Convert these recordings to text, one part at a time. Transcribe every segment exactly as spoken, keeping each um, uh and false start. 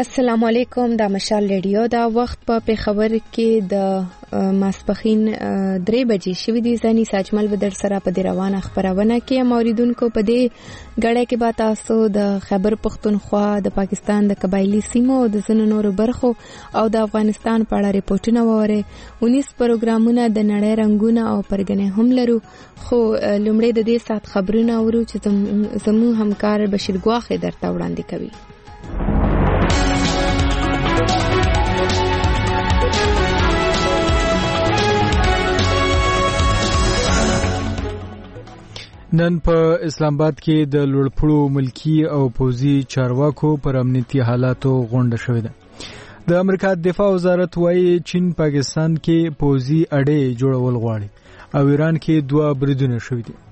السلام علیکم. د مشال ریډیو دا وخت په پیښور کې د ماسپخین درې بجې شوې دي. ځاني ساجمل به در سره په دې روانه خبرونه کې موریدونکو په دې غړې کې به تاسو د خیبر پختونخوا د پاکستان د قبایلی سیمو او د ځینو نورو برخو او د افغانستان په اړه ریپورتونه وره. انیس پروګرامونه د نړۍ رنگونه او پرګنې هم لرو، خو لومړی د دې سات خبرونه اورو چې زموږ همکار بشیر ګواخې درته وړاندې کوي. نن په اسلام آباد کې د لوړپوړو ملکی او پوزي چارواکو پر امنیتي حالاتو غونډه شوې ده. د امریکا دفاع وزارت وايي چین پاکستان کې پوزي اډې جوړول غواړي او ایران کې دوه بریدونه شوي دي.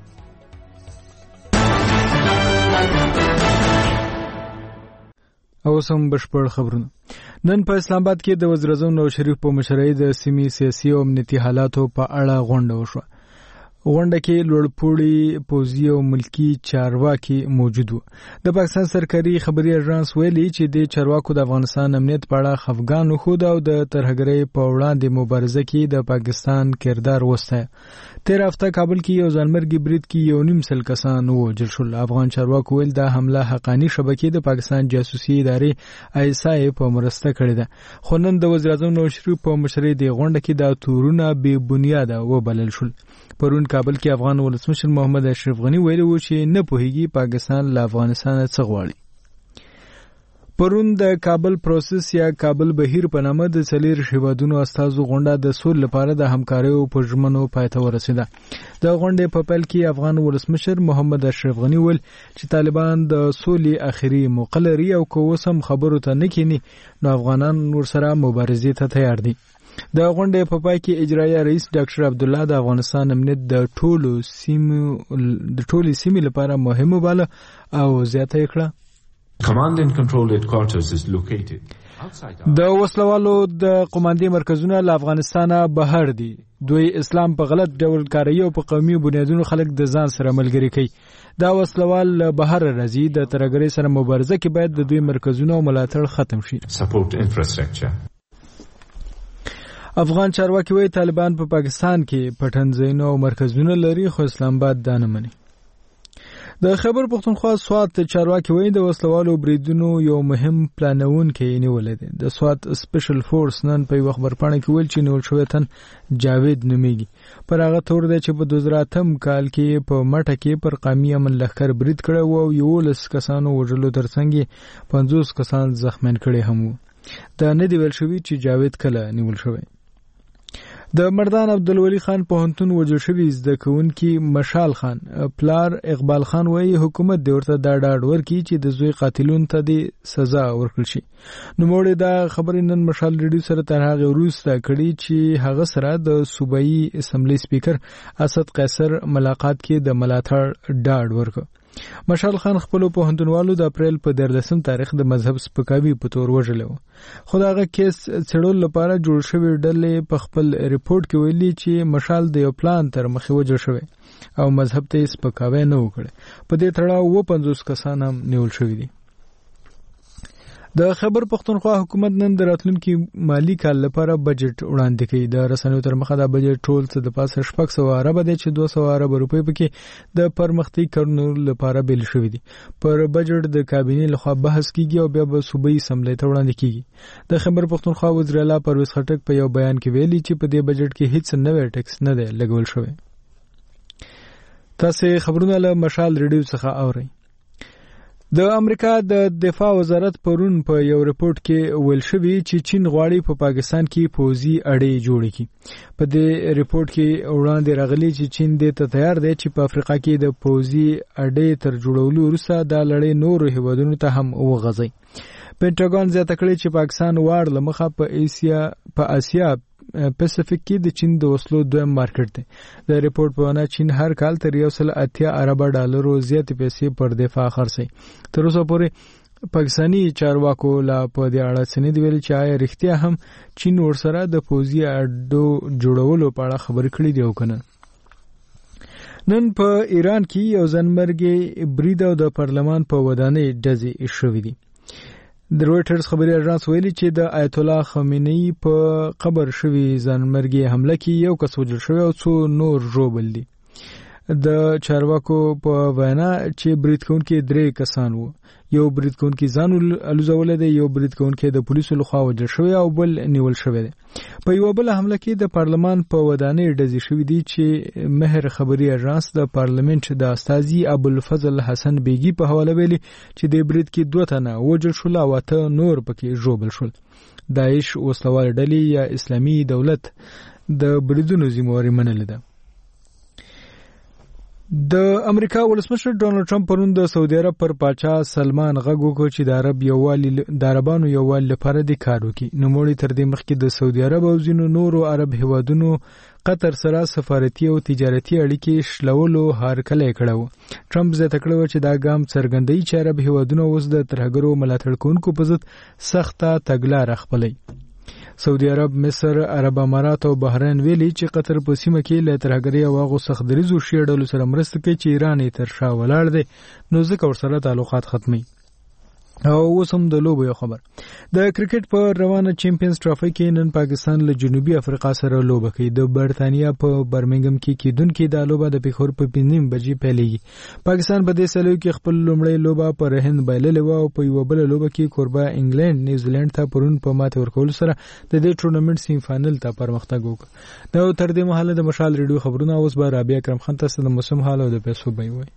او سم بشپړ خبرونه. نن په اسلام آباد کې د وزیر اعظم نواز شریف په مشرۍ د سیمې سیاسي او امنیتي حالاتو په اړه غونډه وشوه. غونډه کې لوړپوړي پوزي او ملکی چارواکي موجود وو. د پاکستان سرکاري خبري اژانس ویلي چې د چارواکو د افغانستان امنیت په اړه خفګان وښود او د ترهګرۍ په وړاندې مبارزه کې د پاکستان کردار وسته. تیر هفته کابل کې یو ځانمرګي برید کې یو نیم سل کسان ووژل شول. افغان چارواکو ویل دا حمله حقانی شبکې د پاکستان جاسوسي ادارې آی اس آی په مرسته کړې ده. خو نن د وزیر اعظم نواز شریف په مشرۍ د غونډه کې دا تورونه بې بنیاده وبلل شول. پرون کابل کې افغان ولسمشر محمد اشرف غنی ویلي و چې نه پوهیږي پاکستان له افغانستان څخه غواړي. پرون د کابل پروسس یا کابل بهیر په نامه د څلور هیوادونو استازو غونډه د سول لپاره د همکارۍ په ژمنو پای ته ورسیده. د غونډې په پیل کې افغان ولسمشر محمد اشرف غنی ویل چې طالبان د سولې اخري موقع لري او که اوس هم خبرو ته نه کینی نو افغانان ورسره مبارزې ته تیار دي. د غونډې په پای کې اجرایي رئیس ډاکټر عبد الله د افغانستان امنیت د ټولو سیمو د ټولو سیمې لپاره مهم وباله او زیاته کړه. Command and control headquarters is located. د وسلوالو د قوماندې مرکزونه له افغانستانه بهر دي. دوی اسلام په غلط ډول کاروي او په قومي بنیادونو خلک د ځان سره ملګری کوي. دا وسلوال له بهر راځي. د ترهګرۍ سره مبارزه کې باید د دوی مرکزونه او ملاتړ ختم شي. Support infrastructure. افغان چارواکي وایي طالبان په پا پاکستان کې پټنځایونه او مرکزونه لري خو اسلام آباد دا نه مني. د خیبر پختونخوا سوات چارواکي وایي د وسلوالو بریدونو یو مهم پلانونکی نیولې ده. د سوات سپیشل فورس نن په یو خبرپاڼه کې ویل چې نیول شوی تن جاوید نومیږي. پر هغه تور دی چې په دوه زره اتم کال کې په مټه کې پر قومي امن لښکر برید کړی او یولس کسانو وژلو ترڅنګ پنځوس کسان زخمیان کړي هم وو. دا نه دی ویل شوی چې جاوید کله نیول شوی. د مردان عبدالولی خان پوهنتون وژل شوي زده کوونکي مشال خان پلار اقبال خان وایي حکومت دې ورته دا ډاډ ورکړي چې د زوی قاتلونو ته دې سزا ورکړل شي. نوموړی دا خبرې نن مشال ریډیو سره تر هغې وروسته کړي چې هغه سره د صوبایي اسمبلی سپیکر اسد قیصر ملاقات کې د ملاتړ ډاډ ورکړ. مشال خان خپل پوهنتونوالو د اپریل په دیارلسم تاریخ د مذهب سپکاوي په تور وژلی و. خو د هغه کیس څېړلو لپاره جوړ شوي ډلې په خپل ریپورټ کې ویلي چې مشال د یو پلان تر مخې وژل شوی او مذهب ته یې سپکاوی نه و کړی. په دې تړاو اووه پنځوس کسان هم نیول شوي دي. د خیبر پختونخوا حکومت نن د راتلونکي مالی کال لپاره بجټ وړاندې کوي. د رسنیو تر مخه دا بجټ ټول څه د پاسه شپږ سوه اربه دی چې دوه سوه اربه روپۍ پکې د پرمختګ کارونو لپاره بیل شوي دي. پر بجټ د کابینې لخوا بحث کیږي او بیا به صوبایي اسمبلی ته وړاندې کیږي. د خیبر پختونخوا وزیر اعلی پرویز خټک په یو بیان کې ویلي چې په دې بجټ کې هیڅ نوی ټیکس نه دی لګول شوی. تاسو خبرونه له مشال ریډیو څخه اورئ. د امریکا د دفاع وزارت پرون په یو ریپورت کې ویل شوی چې چین غواړي په پاکستان کې پوزي اډې جوړ کړي. په دې ریپورت کې وړاندې راغلی چې چین دې ته تیار دی چې په افریقا کې د پوزي اډې تر جوړولو وروسته دا لړۍ نورو هیوادونو ته هم وغځي. پینټاګون زیاته کړې چې پاکستان واړ لمخه په ایسیا په اسیا پیسفیک کې د چین د وسلو دویم مارکیټ دی. د ریپورت په وینا چین هر کال تر یو سل اتیا اربه ډالرو زیاتې پیسې پر دفاع خرڅوي. تر اوسه پورې پاکستاني چارواکو لا په دې اړه څه نه دي ویلي چې آیا رښتیا هم چین ورسره د پوځي اډو جوړولو په اړه خبرې کړې دي او که نه. نن په ایران کې یو ځانمرګي برید او د پارلمان په ودانۍ ډزې شوې دي. د رويټرز خبري اژانس ویلي چې د آیت الله خامنه‌ای په قبر شوی ځانمرګي حمله کې یو کس وژل شوی او څو نور ژوبل دي. د چارواکو په وینا چې برید کوونکي درې کسان وو. یو برید کوونکي ځان الوزول دی، یو برید کوونکي د پولیسو لخوا وژل شوی او بل نیول شوی دی. په یو بل حمله کې د پارلمان په ودانۍ ډزې شوې دي چې مهر خبري اژانس د پارلیمنت د استازي ابوالفضل حسن بیگی په حواله ویلي چې د برید کې دوه تنه وژل شول او اته نور پکې ژوبل شول. داعش وسلوال ډلې یا اسلامي دولت د بریدونو ذمہواري منلې ده. د امریکا ولسمشر ډونالد ټرمپ پرون د سعودي عرب پر پاچا سلمان غږ وکړ چې د عرب یووالي د عربانو یووالي لپاره د کار وکړي. نوموړي تر دې مخکې د سعودي عرب او ځینو نورو عرب هیوادونو قطر سره سفارتي او تجارتي اړیکې شلولو هرکلی کړی و. ټرمپ زیاته کړی و چې دا ګام څرګندوي چې عرب هیوادونه اوس د ترهګرو ملاتړ کوونکو په ضد سخته تګلاره خپلوي. سعودي عرب، مصر، عرب امارات او بحرین ویلي چې قطر په سیمه کې له ترهګرۍ او هغو سخت دریځو شیړلو سره مرسته کوي چې ایران یې تر شا ولاړ دی، نو ځکه ورسره تعلقات ختمي. او اوس هم د لوبو یو خبر. د کرکټ په روانه چیمپیونز ټرافي کې نن پاکستان له جنوبي افریقا سره لوبه کوي. د برتانیا په برمنګم کې کیدونکې دا لوبه د پیښور په پنځم بجې پیلېږي. پاکستان په دې سلو کې خپل لومړی لوبه پر هند بایللې و او په یو بل لوبه کې کوربه انګلند نیوزیلند ته پرون په ماته ورکول سره د دې ټورنمنت سیم فائنل ته پرمختګ وکړ. دا تر دې مهاله د مشال ریډیو خبرونه اوس به رابعه اکرم خان تاسو د موسم حال او د پیسو بیه وي.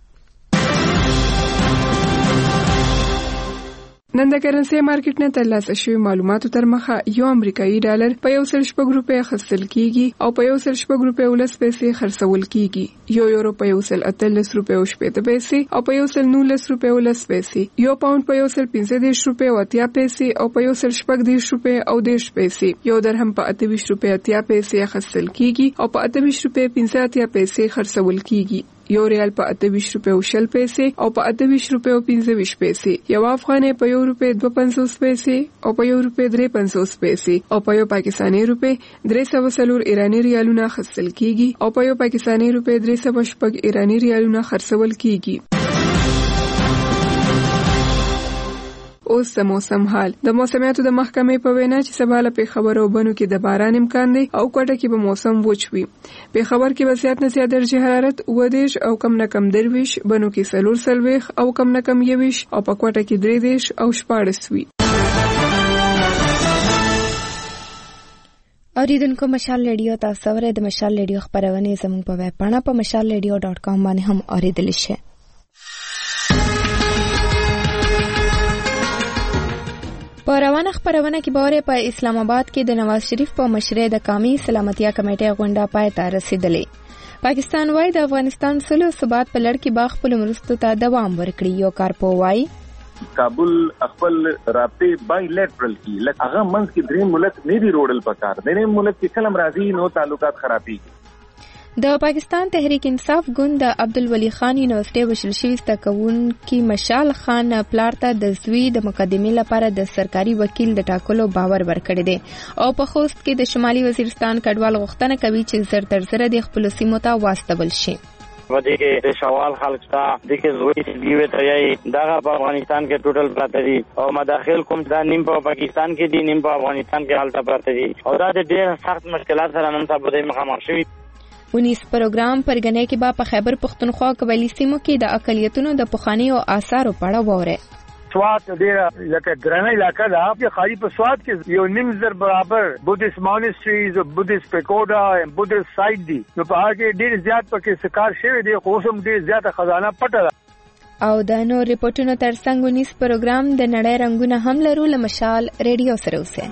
نن د کرنسي مارکیټ نه ترلاسه شوی معلوماتو تر مخه یو امریکایي ډالر په یو سل شپږ روپۍ اخیستل کیږي او په یو سل شپږ روپۍ ولس پیسې خرڅول کیږي. یو یورو په یو سل اتلس روپۍ او شپږ پیسې او په یو سل نولس روپۍ ولس پیسې. یو پاوند په یو سل پنځه دېرش روپۍ او اتیا پیسې او په یو سل شپږ دېرش روپۍ او دېرش پیسې. یو درهم په اته ویشت روپۍ اتیا پیسې اخیستل کیږي او په اته ویشت روپۍ پنځه اتیا پیسې خرڅول کیږي. یو ریال په اته ویشت روپۍ او شل پیسې او په اته ویشت روپۍ او پنځه ویشت پیسې. یو افغانۍ په یو روپۍ دوه پنځوس پیسې او په یو روپۍ درې پنځوس پیسې او په یو پاکستاني روپۍ درې سوه څلور ایراني ریالونه اخیستل کیږي او په یو پاکستاني روپۍ درې سوه شپږ ایراني ریالونه خرڅول کیږي. اوس د موسم حال. د موسمیاتو د محکمې په وینا چې سبا له پیښور او بنو کې د باران امکان دی او کوټه کې به موسم وچ وي. پیښور کې به زیات نه زیات درجه حرارت اووه دېرش او کم نه کم درویش، بنو کې څلور څلوېښت او کم نه کم یوویشت او په کوټه کې درې دېرش او شپاړس وي. اوریدونکو مشال ریډیو تاسو ورته د مشال ریډیو خبرونه زموږ په ویب پاڼه په مشال ریډیو ډاټ کام باندې هم اوریدل شي. په روانه خبرونه کې باور په اسلام آباد کې د نواز شریف په مشرۍ د قومي سلامتیا کمیټې غونډه پای ته رسیدلې. پاکستان وايي د افغانستان سلو ثبات په لړ کې باغ خپل مرستو ته دوام ورکړي. یو کارپو وايي کابل خپل رابطه بایلیټرل کی لکه هغه منځ کې درې ملک نه دی روړل پکار درې ملک کې کلم راځي نو تعلقات خرابي. د پاکستان تحریک انصاف ګوند د عبدالولي خان یونیورسيټي وشل شوی ستکونکي مشال خان پلار ته د زوی د مقدمې لپاره د سرکاري وکیل د ټاکلو باور ورکړی دی او په خوست کې د شمالي وزیرستان کډوال غوښتنه کوي چې زر تر زر د خپل سیمو ته واستول شي. ودې کې د شوال خلک تا د کې زوی دیوي ته یي دغه په افغانستان کې ټوټل پراته دي او مداخل کوم دا نیم په پاکستان کې دي نیم په افغانستان کې حالت پراته دي او دا د ډېر سخت مشکلات سره نن سبا د مخامخ شوي. ونیس پروګرام پرګنې کې با په خیبر پختونخوا قبایلی سیمو کې د اقلیتونو د پخوانیو آثارو په اړه ووره. سوات ډېر لکه ګرانه علاقه ده چې خاري په سوات کې یو نیم زر برابر بودیست مونستریز او بودیست پیکوډا او بودیست سایت دي نو په هغه کې ډېر زیات پکې سکار شوی دی خو هم ډېر زیاته خزانه پټه ده. او د نور ریپورتونو ترڅنګ ونیس پروګرام د نړۍ رنگونه هم لرو له مشال ریډیو سره اوسه.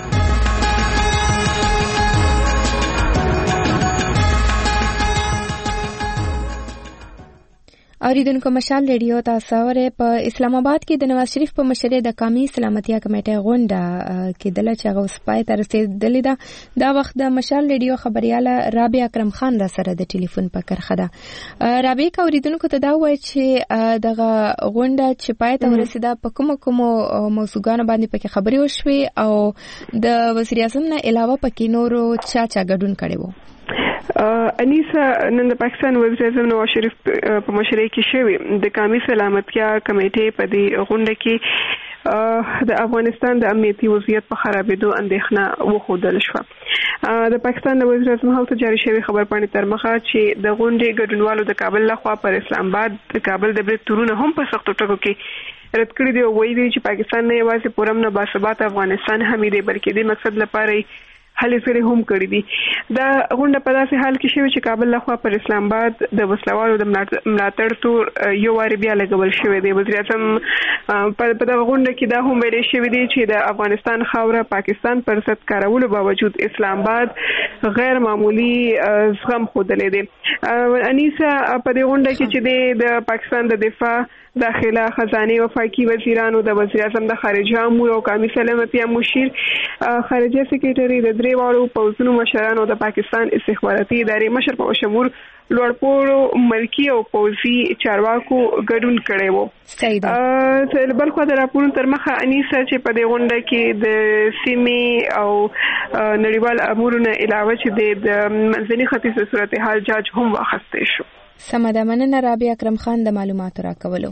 اوریدونکو مشال ریډیو تاسو ورته په اسلام آباد کې د نواز شریف په مشرۍ د قومي سلامتیا کمیټې غونډه کې د لچغه وسپای تر رسیدلې ده. دا وخت د مشال ریډیو خبرياله رابعه اکرم خان را سره د ټلیفون په کرخه ده. رابعه اوریدونکو ته دا وایي چې دغه غونډه چې پای ته ورسیده په کوم کوم موضوعګانو باندې پکې خبري وشوي او د وزیر اعظم نه علاوه پکې نورو چا چا ګډون کړي وو. انیسا نن د پاکستان وزیر اعظم نواز شریف په مشرۍ کې شوی د قومي سلامتیا کمیټې په دې غونډه کې د افغانستان د امنیتي وضعیت په خرابېدو اندېښنه وښودل شوه. د پاکستان د وزیر اعظم هوته جاری شوی خبرپاڼې تر مخه چې د غونډې ګډونوالو د کابل لخوا پر اسلام آباد د کابل د برید تورونه هم په سختو ټکو کې رد کړي دي او وایي دي چې پاکستان نه یوازې پرم نه باثبات افغانستان هم دی بلکې د مقصد لپاره هلې سره هم کړی دي. دا غونډه په داسې حال کې شوی چې کابل لخوا پر اسلام آباد د وسلوالو د ملاتړ تور یو واری بیا لګول شوی دی. وزیر اعظم په دغه غونډه کې دا هم ویل شوی دی چې د افغانستان خاوره پاکستان پر ضد کارولو باوجود اسلام آباد غیر معمولی زغم ښودلی دی. انیسه په دې غونډه کې چې د پاکستان د دفاع داخله خزانه وفاقي وزیرانو د وزیر اعظم د خارجه امور او قومي سلامتي مشیر خارجه سکرټري د دریواړو پوځونو مشرانو د پاکستان استخباراتي ادارې مشر په شمول لوړپوړو ملکی او پوځي چارواکو ګډون کړي وو. صحیح. بل خو د راپورونو تر مخه انیسه چې په دې غونډه کې د سیمې او نړیوال امورونو علاوه چې د منځني ختیځ صورتحال جاج هم واخیستل شو. سمه مننه رابعه اکرم خان د معلوماتو راکولو.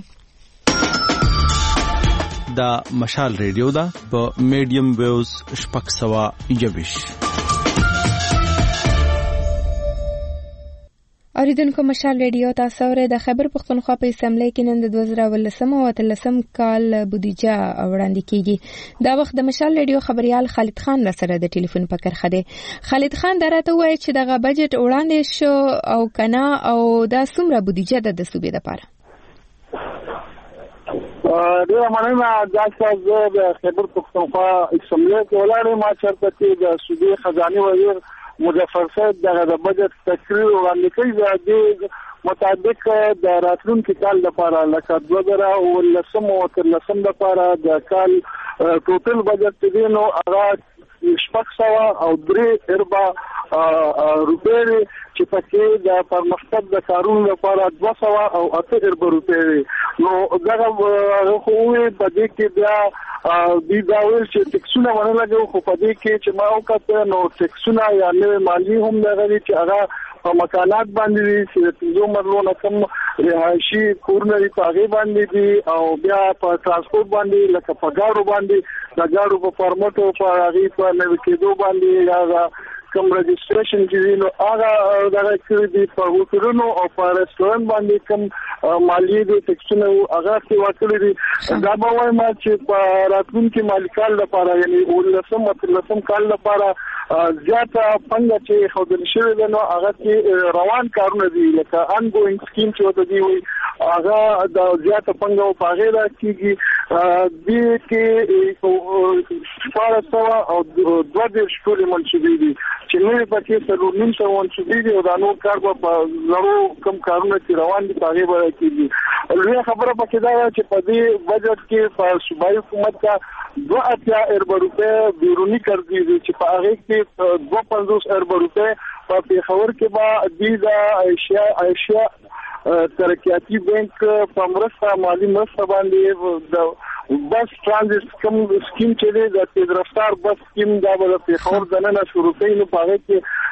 دا مشال ریډیو دا په میډیم ویوز شپږ سوه یوویش. اوریدونکو مشال ریډیو تاسو ورته د خیبر پختونخوا په اسمبلی کې نن د دوه زره ولسم او اتلسم کال بودیجه وړاندې کیږي. دا وخت د مشال ریډیو خبريال خالد خان سره د ټلیفون په کرخه دی. خالد خان درته وایي چې دغه بجټ وړاندې شو او کنا او دا څومره بودیجه ده د صوبې لپاره؟ ډیره مننه. دا څه د خیبر پختونخوا اسمبلی کې ولاړې ما چرته کې د صوبې خزانه وزیر مظفر صاحب دغه د بجټ تقریر وړاندې کوي. د مطابق د راتلونکي کال لپاره لکه دوه زره ولسم او اتلسم لپاره د کال ټوټل بجټ دی نو هغه شپږ سوه او درې اربع روپۍ چې پکې د پرمختګ د کارونو لپاره دوه سوه او اته اربع روپۍ نو دغه خو په دې کې بیا د دا ویل چې ټکسونه ونه لګو خو په دې کې چې ما وکړه نو ټکسونه یا نوې مالی هم لري چې هغه په مکانات باندې چې یو مرلونه کم رهایشي کورونه په هغه باندې دي او بیا په ترانسپورت باندې لکه په ګاډو باندې د ګاډو په فارمټو په هغه په نوې کېدو باندې یا کوم رجستریشن چې نو هغه دغه کې دي په هوټلونو او په رستورانت باندې کوم مالی دي ټکسونه هغه څه وکړي دي. دا به وایم چې په راتلونکي مالکال لپاره یعنی ولسم اتلسم کال لپاره زیاته پنځه چې خودل شوی دی نو هغه کې روان کارونه دي لکه ان ګوینګ سکیم چې وته دی وي هغه د زیاته پنځه په غیر کېږي دي کې شپږ سوه او دوه دېرش ټولې منصوبې دي چې نوې پکې څلور نیم سوه منصوبې دي او دا نور کار به په زرو کم کارونه چې روان دي په هغې به کېږي. لویه خبره پکې دا ده چې په دې بجټ کې په صوبایي حکومت ته دوه اتیا اربع روپۍ بیروني قرضې دي چې په هغې کې دوه پنځوس اربع روپۍ په پېښور کې به دوی د ایشیا ایشیا ترقیاتي بانک په مرسته مالي مرسته باندې د بس ترانزیت کوم سکیم چې دی د تیز رفتار بس سکیم دا به د پېښور دننه شروع کوي نو په هغې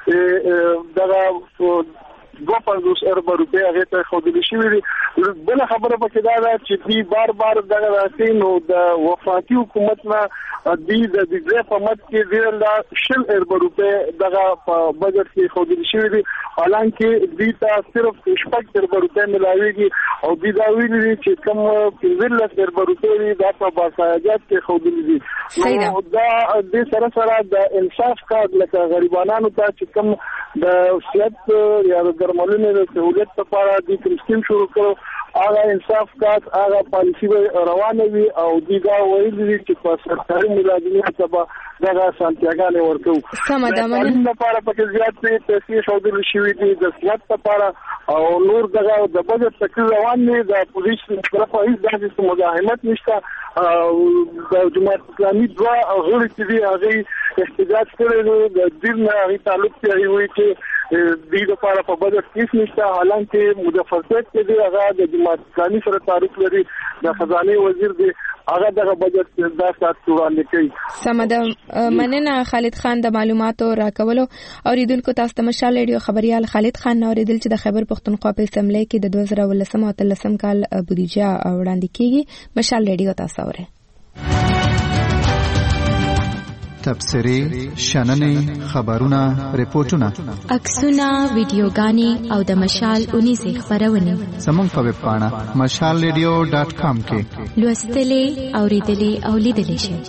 کې دغه دوه پنځوس اربع روپۍ هغې ته ښودلې شوي دي. بله خبره پکې دا ده چې دوی بار بار دغه راځي نو د وفاقي حکومت نه دوی د دیګرې په مد کې ډېر لا شل اربع روپۍ دغه په بجټ کې ښودلې شوي دي حالانکې دوی ته صرف شپږ اربع روپۍ ملاویږي او دوی دا ویلي دي چې کوم پنځلس اربع روپۍ دي دا په باقاعدت کې ښودلې دي. نو دا دې سره سره د انصاف کار لکه غریبانو ته چې کوم د صحت یا د درملنې د سهولت لپاره د کوم سکیم شروع کړو هغه انصاف کار هغه پالیسي روانه وي او دوی دا ویلي دي چې په سرکاري ملازمینو ته به دغه اسانتیاګانې ورکوو. سمه ده. د تعلیم لپاره پکې زیات پیسې ښودل شوي دي د صحت لپاره او نور دغه د بجټ تقریر روان دی د پولیس طرفه هیڅ داسې مزاحمت نشته او د جماعت اسلامي دوه غړي چې دي هغې احتجاج کړی دی د دین نه هغې تعلق دی هغې وایي چې دوی لپاره په بجټ هیڅ نشته حالانکې مظفر صاحب چې دی هغه د جماعت اسلامي سره تعلق لري د خزانې وزیر دی هغه دغه بجټ دا سات وړاندې کوي. سمه ده. مننه خالد خان د معلوماتو راکولو. اوریدونکو تاسو ته مشال ریډیو خبريال خالد خان اوریدل چې د خیبر پختونخوا په اسمبلی کې د دوه زره ولسم او اتلسم کال بودیجه وړاندې کیږي. مشال ریډیو تاسو اورئ. تبصرې شننې خبرونه ریپورتونه عکسونه ویډیوګانې او د مشال اونیزې خبرونه زموږ په ویب پاڼه مشال ریډیو ډاټ کام کې لوستلې اوریدلې او لیدلې شئ.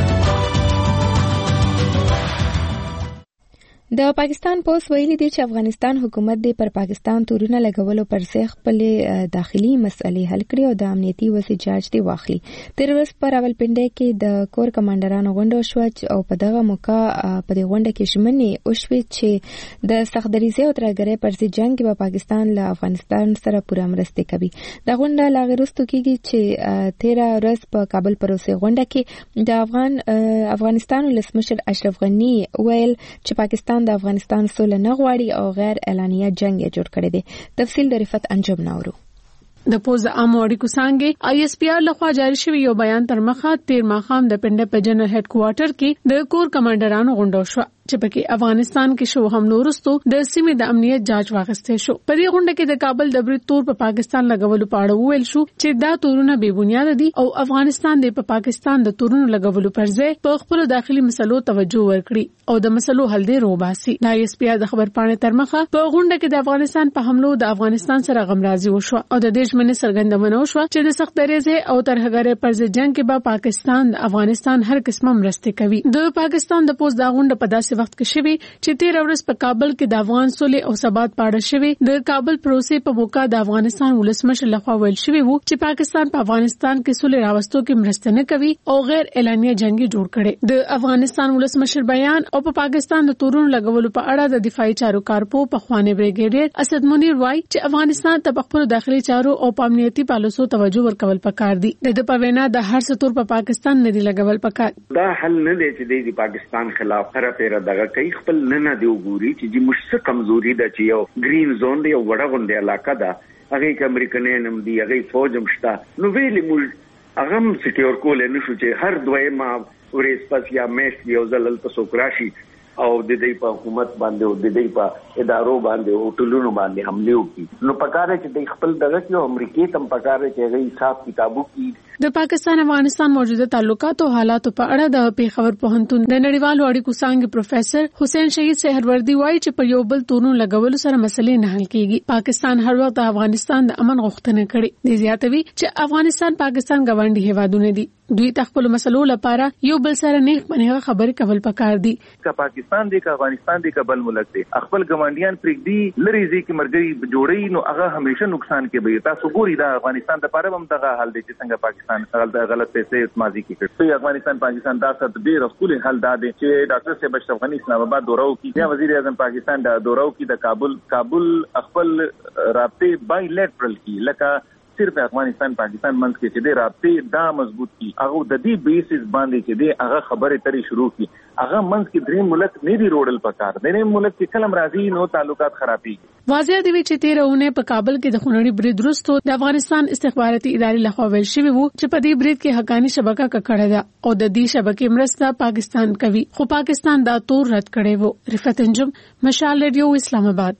د پاکستان پولیس ویلي دي چې افغانستان حکومت دې پر پاکستان تورونه لګولو پر ځای خپل داخلي مسئلې حل کړي او د امنیتي وضع جاج دی واخلي. تیر ورځ پر راولپنډي کې د کور کمانډرانو غونډه شو او په دغه موقع په دې غونډه کې ژمنې وشوې چې د سختدریزۍ او ترهګرۍ پر ضد جنگ کې به پاکستان له افغانستان سره پوره مرسته کوي. د غونډه لا غوښتو کېږي چې تیر ورځ په کابل پروسې غونډه کې د افغان افغانستان ولسمشر اشرف غنی ویل چې پاکستان د افغانستان سوله نه غواړي او غیر اعلانیه جنگ یې جوړ کړی دی. تفصیل د رفت انجم ناورو. د پوز عام اړیکو څنګه آی اس پی آر لخوا جاری شوی یو بیان تر مخه تیر ماخام د پنده په جنرال هډ کوارټر کې د کور کمانډرانو غونډه شو چې پکې افغانستان کې شو حملو وروسته د سیمې د امنیت جاج واغسته شو. په دې غونډه کې د کابل د برید تور په پاکستان لګولو په اړه ویل شو چې دا تورونه بې بنیاد دي او افغانستان د په پاکستان د تورونو لګولو پر ځای په خپل داخلي مسلو توجه ورکړي او د مسلو حل دی روباسي. د آی اس پی آر د خبر پاڼې تر مخه په غونډه کې د افغانستان په حملو د افغانستان سره غمرازي وشو او د دې ژمنې څرګندونه وشو چې د سختدریزۍ او ترهګرۍ پر ضد جنگ کې به پاکستان د افغانستان هر قسمه مرسته کوي. د پاکستان د پوز دا غونډه په داسې وخت کې شوی چې تیر ورځ په کابل کې د افغان صلح او ثبات پاړه شوی د کابل پروسې په موقع د افغانستان ولسمشر لخوا ویل شوی وو چې پاکستان په افغانستان کې صلح راوستو کې مرسته نه کوي او غیر اعلانیه جنگ جوړ کړي. د افغانستان ولسمشر بیان او په پاکستان د تورونو لګولو په اړه د دفاعي چارو کارپو په خوانې بریګیډیر اسد منیر وای چې افغانستان ته خپل داخلي چارو او امنیتي پالیسو توجه ورکول پکار دي. د په وینا د هر څه تور په پاکستان نه دی لګول پکار. دا حل نه دی چې د پاکستان خلاف هر پیره دغه کوي خپل نه نه دی وګوري چې مشته کمزوري ده چې یو گرین زون دی او وړه غونډه علاقه ده هغه کې امریکایان هم دي هغه فوج هم شته نو ویلې مول هغه هم سکیور کول نه شو چې هر دوی ما ورېس پس یا مېش یو ځلل تاسو کراشي او د دې په حکومت باندې او د دې په ادارو باندې او ټولونو باندې حمله وکړي. نو پکاره چې د خپل دغه کې امریکای تم پکاره چې هغه حساب کتابو کې د پاکستان افغانستان موجوده تعلقات او حالات په اړه د پیښور پوهنتون د نړیوالو اړیکو څنګه پروفیسور حسین شهید سحروردی وایي چې په یو بل تورونو لګولو سره مسلې نه حل کیږي. پاکستان هر وخت د افغانستان د امن غوښتنه کړې. د زیاتوي چې افغانستان پاکستان ګاونډي هیوادونه دي. دوی تخپل مسلو لپاره یو بل سره نه باندې خبرې کول پکار دي. کا پاکستان دی کا افغانستان دی کا بل ملک دی خپل ګاونډیان پرېږدي لری ځي کې مرګي جوړي نو هغه همیشه نقصان کې وي. تاسو ګوري دا افغانستان د لپاره هم دغه حل دی چې څنګه پاکستان غلط پیسې ماضي کې کړ. افغانستان پاکستان دا څه ډېر خپل حل داده چې ډاکټر صاحب اشرف غنی اسلام آباد دورو کې یا وزیر اعظم پاکستان دا دورو کې د کابل کابل خپل رابطه بای لیټرل کې لکه صرف افغانستان پاکستان منځ کې چې د رابطه دا مضبوط کی هغه د دې بیسس باندې چې د هغه خبره ترې شروع کی هغه منځ کې درې ملک نه دی روړل پکار درې ملک کې کلم راځي نو تعلقات خرابي. واضح دی چې تیرونه په کابل کې د خونړي برید وروسته د افغانستان استخباراتي ادارې لخوا ویل شوی وو چې په دې برید کې حقانی شبکه ککړه ده او د دې شبکې مرسته پاکستان کوي خو پاکستان دا تور رد کړي وو. رفت انجم مشال ریډیو اسلام آباد.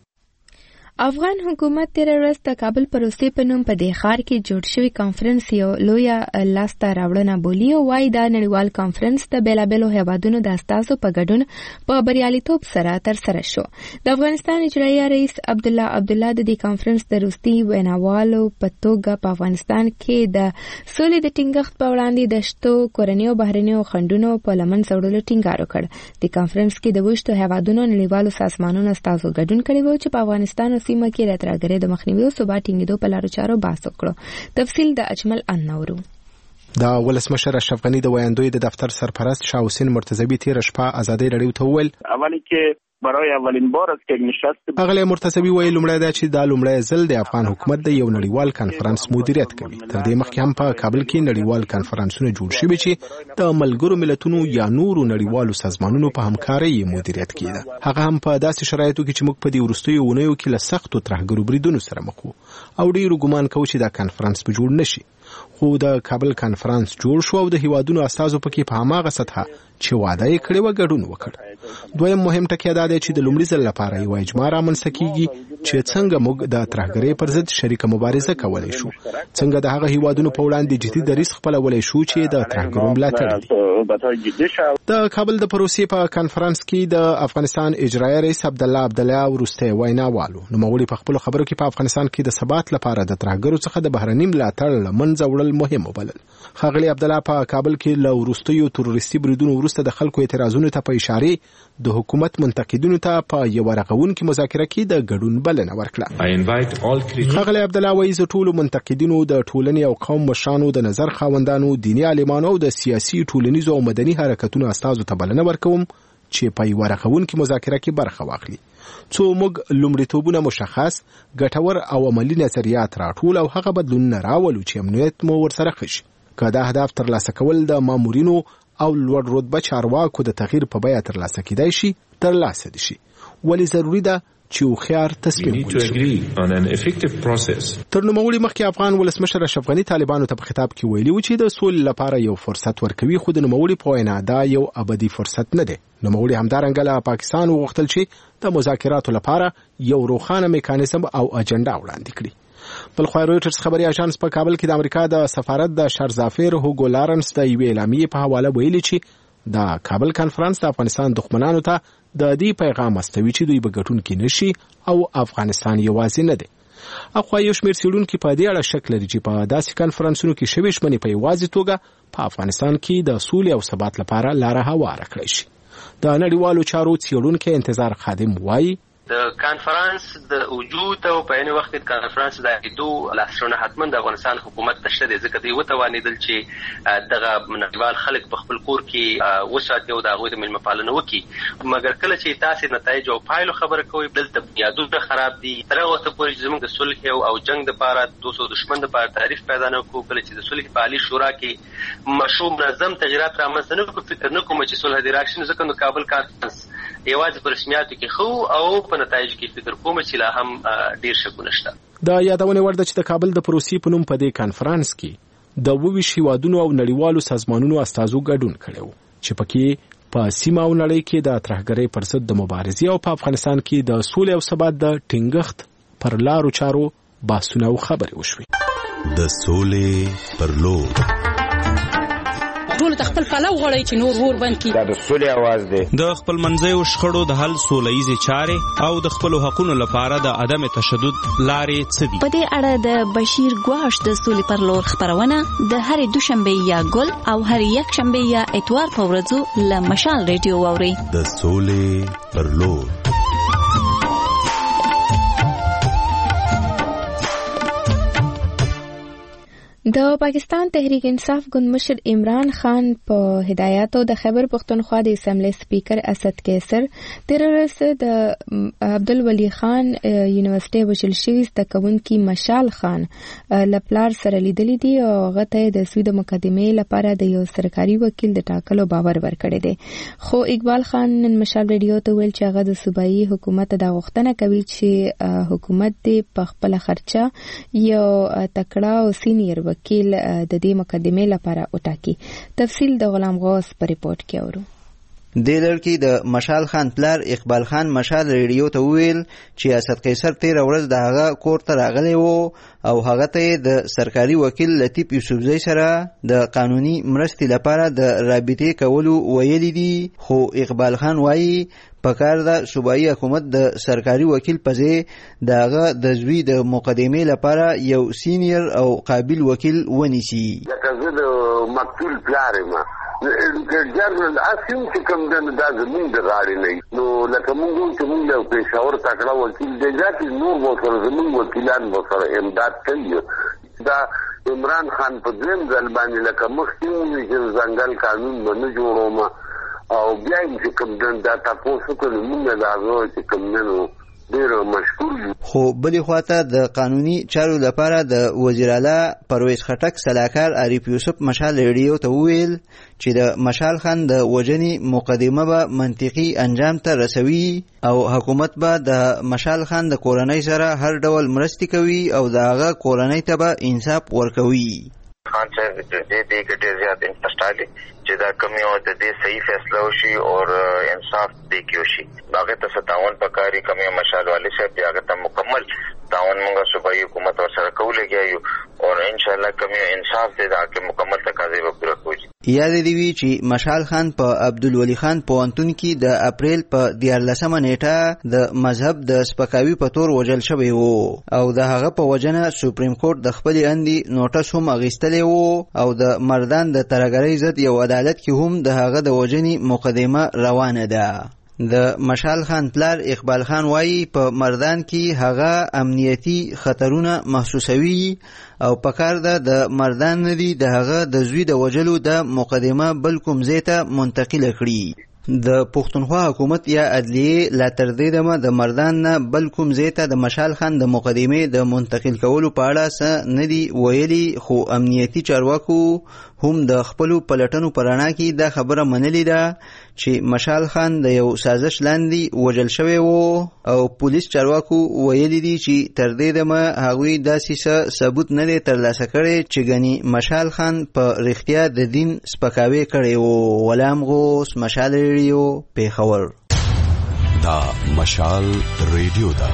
افغان حکومت تیر ورځ د کابل پروسې په نوم په دې ښار کې جوړ شوی کانفرنس یو لویه لاسته راوړنه بولي او وايي دا نړیوال کانفرنس د بیلابېلو هیوادونو د استازو په ګډون په بریالیتوب سره ترسره شو. د افغانستان اجرایي رئیس عبدالله عبدالله د دې کانفرنس د وروستي ویناوالو په توګه په افغانستان کې د سولې د ټینګښت په وړاندې د شتو کورنیو بهرنیو خنډونو په لمن څوړلو ټینګار وکړ. د کانفرنس کې د وشتو هیوادونو نړیوالو سازمانونو استازو ګډون کړی و چې په افغانستان سیمه کې د ترهګرۍ د مخنیوي او ثبات ټینګېدو په لارو چارو بحث وکړو. تفصیل د اجمل انورو. دا ولسمشر اشرف غنی د ویاندوی د دفتر سرپرست شاه حسین مرتضوی تیر شپه ازادي رادیو ته وویل اولی کې برای اولین بار است که نشست اغلی مرتضوی ویل لومړی دا چې دا لومړی ځل د افغان حکومت د یو نړیوال کانفرنس مدیریت کوي. تر دې مخکې هم په کابل کې نړیوال کانفرنسونه جوړ شوي چې د ملګرو ملتونو یا نورو نړیوالو سازمانونو په همکارۍ مدیریت کېده. هغه هم په داسې شرایطو کې چې موږ په دې وروستیو اونیو کې له سختو ترهګرو بریدونو سره مخ وو او ډېرو ګمان کوو چې دا کانفرنس به جوړ نشي. خو د کابل کانفرنس جوړ شو او د هیوادونو استازو پکې په هماغه سطحه چې وعده یې کړې و ګډون وکړ. دویم مهم ټکی دا دی چې د لومړي ځل لپاره یو اجماع رامنځته کیږي چې څنګه موږ د ترهګرۍ پر ضد شریکه مبارزه کولای شو، څنګه د هغه هیوادونو په وړاندې جدي دریځ خپلولای شو چې د ترهګرو ملاتړ کوي. د کابل د پروسې په کانفرنس کې د افغانستان اجرایي رئیس عبدالله عبدالله وروستی ویناوالو نوموړي په خپلو خبرو کې په افغانستان کې د ثبات لپاره د ترهګرو څخه د بهرني ملاتړ له منځه وړل مهم وبلل. ښاغلي عبدالله په کابل کې له وروستیو تروریستي بریدونو وروسته د خلکو اعتراضونو ته په اشارې د حکومت منتقدینو ته په یوه رغونکې مذاکره کې د ګډون بلنه ورکړه. ښاغلي عبدالله وایي زه ټولو منتقدینو د ټولنې او قوم مشرانو د نظر خاوندانو، دیني عالمانو او د سیاسي، ټولنیزو او مدني حرکتونو استازو ته بلنه ورکوم چې په یوه رغونکې مذاکره کې برخه واخلي، څو موږ لومړیتوبونه مشخص، ګټور او عملي نظریات راټول او هغه بدلونونه راولو چې امنیت مو ورسره ښه شي. که دا هدف ترلاسه کول د مامورینو او لوړ رتبه چارواکو د تغییر په بیه ترلاسه کیدای شي، ترلاسه دي شي، ولې ضروري ده چې هوښیار تصمیم ونیسو. تر نوموړي مخکې افغان ولسمشر اشرف غني طالبانو ته په خطاب کې ویلي و چې د سولې لپاره یو فرصت ورکوي، خو د نوموړي په وینا دا یو ابدي فرصت نه دی. نوموړي همدارنګه له پاکستان وغوښتل چې د مذاکراتو لپاره یو روښانه میکانیزم او اجنډا وړاندې کړي. بلخوا رویټرز خبري اژانس په کابل کې د امریکا د سفارت د شرزافیر هوګو لارنس د یوې اعلامیې په حواله ویلي چې د کابل کانفرنس د افغانستان دښمنانو ته د دې پیغام استوي چې دوی به ګټونکي نشي او افغانستان یوازې نه دی. اخوا یو شمېر څېړونکي په دې اړه شک لري چې په داسې کانفرنسونو کې شوې ژمنې په یوازې توګه په افغانستان کې د سولې او ثبات لپاره لاره هواره کړی شي. د نړیوالو چارو څېړونکی انتظار خادم وایي د کانفرنس د وجود او په یوه وخت کې کانفرنس د ایدو لاسونه حتما د افغانستان حکومت تشته دي، ځکه دوی وتوانیدل چې دغه نړیوال خلک په خپل کور کې وساتي او د هغوی د میلمه پالنه وکړي. مګر کله چې تاسې نتایج او پایلو خبره کوئ، دلته بنیادونه خراب دي. تر هغه وخته پورې چې زموږ د صلح او جنګ دپاره دوست او دښمن دپاره تعریف پیدا نه کړو، کله چې د صلح په عالي شورا کې مشروع منظم تغییرات رامنځته نه کړو، فکر نه کوم چې صلح دې راشي. نو ځکه نو کابل کانفرنس یوازې په رسمیاتو کې ښه او په نتایجو کې فکر کوم چې لا هم ډیر شکونه شته. د یادونې وړ ده چې د کابل د پروسې په نوم په دې کانفرنس کې د اووه ویشت هیوادونو او نړیوالو سازمانونو استازو ګډون کړی و چې پکې په سیمه او نړۍ کې د ترهګرۍ پر ضد د مبارزې او په افغانستان کې د سولې او ثبات د ټینګښت پر لارو چارو بحثونه او خبرې وشوې. د سولې پر لور ټول خپل پلو غړي چې نور ور باندې دا د سولې आवाज دی. د خپل منځي او شخړو د حل سولهیزي چارې او د خپل حقوقو لپاره د عدم تشدد لارې څه دي. په دې اړه د بشیر ګواش د سولې پر لور خبرونه د هرې دوشنبه یا ګل او هر یک شنبه یا اتوار په ورځو له مشال ریډیو واوري. د سولې پر لور. د پاکستان تحریک انصاف ګوند مشر عمران خان په هدایاتو د خیبر پښتونخوا د اسمبلی سپیکر اسد کیسر تیر ورځ د عبدالولي خان یونیورسيټي وشل شوی د کوونکی مشال خان لپلار سره لیدلې دي او هغه ته د سوي د مقدمې لپاره د یو سرکاري وکیل د ټاکلو باور ورکړی دی. خو اقبال خان نن مشال ریډیو ته ویل چې هغه د صوبایي حکومت د غوښتنه کوي چې حکومت دې په خپل خرچه یو تکړه او سینیر وکیل د دې مقدمې لپاره وټاکي. تفصیل د غلام غوث په ریپورت کې اورو. د لړکی د مشال خان پلار اقبال خان مشال ریډیو ته ویل چې اسد قیصر تیر ورځ د هغه کور ته راغلی وو او هغه ته د سرکاري وکیل لطیف یوسفزئی سره د قانوني مرستې لپاره د رابطې کولو ویلي دي. خو اقبال خان وایي پکار د صوبایي حکومت د سرکاري وکیل په ځای دغه د زوی د مقدمې لپاره یو سینیر او قابل وکیل ونیسي. لکه زه د مقتول پلار یم، جنرال اسیم چې کوم د زمونږ د غاړې نه نو لکه موږ چې موږ یو پېښور تکړه وکیل دی ځکه نور به سره زمونږ وکیلان به سره امداد کوي. دا عمران خان په دویم ځل باندې لکه مخکې وویل چې ځنګل قانون به نه جوړوم او بیا چې کوم دا تاسو کوم موږ دا غواړو چې کوم نو ډیر مشکور یو. خو بلې خواته د قانوني چارو لپاره د وزیر اعلی پرویز خټک سلاکار عارف یوسف مشال ریډیو ته ویل چې د مشال خان د وجنې مقدمه به منطقي انجام ته رسوي او حکومت به د مشال خان د کورنۍ سره هر ډول مرستې کوي او د هغه کورنۍ ته به انصاف ورکوي. خان صاحب دې دې کې ډېر زیات انټرست علي چې دا کمیو د دې صحیح فیصله وشي او انصاف دې کې وشي. هغه ته ستاون پکاري کمیو مشال والي صاحب دی هغه ته مکمل تعاون موږ صوبایي حکومت ور سره کولای او ان شاء الله کمیو انصاف دې دا کې مکمل تقاضې به پوره کوي. یاد دی وی چې مشال خان په عبدالولی خان پوهنتون کې د اپریل په دیارلسمه نیټه د مذهب د سپکاوي په تور وژل شوی وو او د هغه په وجنه سپریم کورټ د خپل اندي نوټس هم اغیستلی وو او د مردان د ترګرۍ ضد یو عدالت کې هم د هغه د وجنې مقدمه روانه ده. د مشال خان پلار اقبال خان وایي په مردان کې هغه امنیتی خطرونه محسوسوي او پکار ده د مردان ندي د هغه د زوی د وجلو د مقدمه بل کوم ځای ته منتقله کړي. د پښتونخوا حکومت یا عدلیه لا تر دې دمه د مردان نه بل کوم ځای ته د مشال خان د مقدمې د منتقل کولو په اړه څه نه دي ویلي، خو امنیتي چارواکو هم د خپلو پلټنو په رڼا کې دا خبره منلې ده چې مشال خان د یو سازش لاندې وژل شوی وو او پولیس چارواکو ویلي دي چې تر دې دمه هغوی داسې څه ثبوت نه دی ترلاسه کړی چې ګنې مشال خان په رښتیا د دین سپکاوی کړی وو. غلام غوث، مشال ریډیو، پیښور. دا مشال ریډیو ده.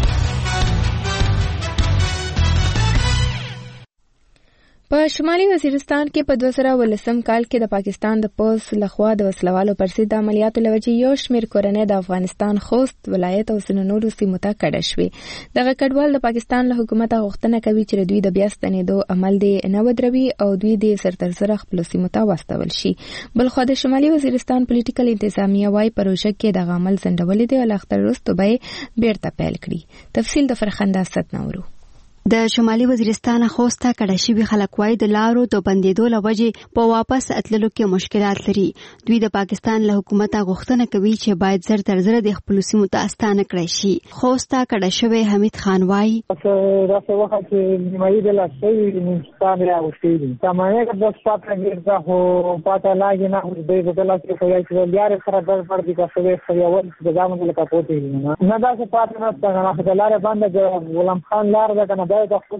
په شمالي وزیرستان کې په دوه زره ولسم کال کې د پاکستان د پوز لخوا د وسلوالو پر ضد عملیاتو له وجې یو شمېر کورنۍ د افغانستان خوست ولایت او ځینو نورو سیمو ته کډه شوې. دغه کډوال د پاکستان له حکومته غوښتنه کوي چې دوی د بیا ستنېدو عمل دې نه ودروي او دوی دې سرترسره خپلو سیمو ته واستول شي. بلخوا د شمالي وزیرستان پولیټیکل انتظامیه وايي پروژه کې دغه عمل ځنډولې دی او له اختر وروسته به یې بیرته پیل کړي. تفصیل د فرخنده ست نورو. د شمالي وزیرستان خوست ته کډه شوي خلک وایي د لارو د بندېدو له وجې په واپس اتللو کې مشکلات لري. دوی د پاکستان له حکومته غوښتنه کوي چې باید زر تر زره د خپلو سیمو ته استانه کړی شي. خوست ته کډه شوی حمید خان وایي داسې وخت چې نیمایي د لاس شوي نورستان راغوښتي دي سامانه که دس پاته ګرځه خو پاته لاګې نه خو دوی به دلاسې خو یای چې لیارې سره ګډوډ دي که سړی خریول د ځامن لکه پوتې دي نه داسې پاته نشته که نه د لارې بنده د غلام خان لار ده که نه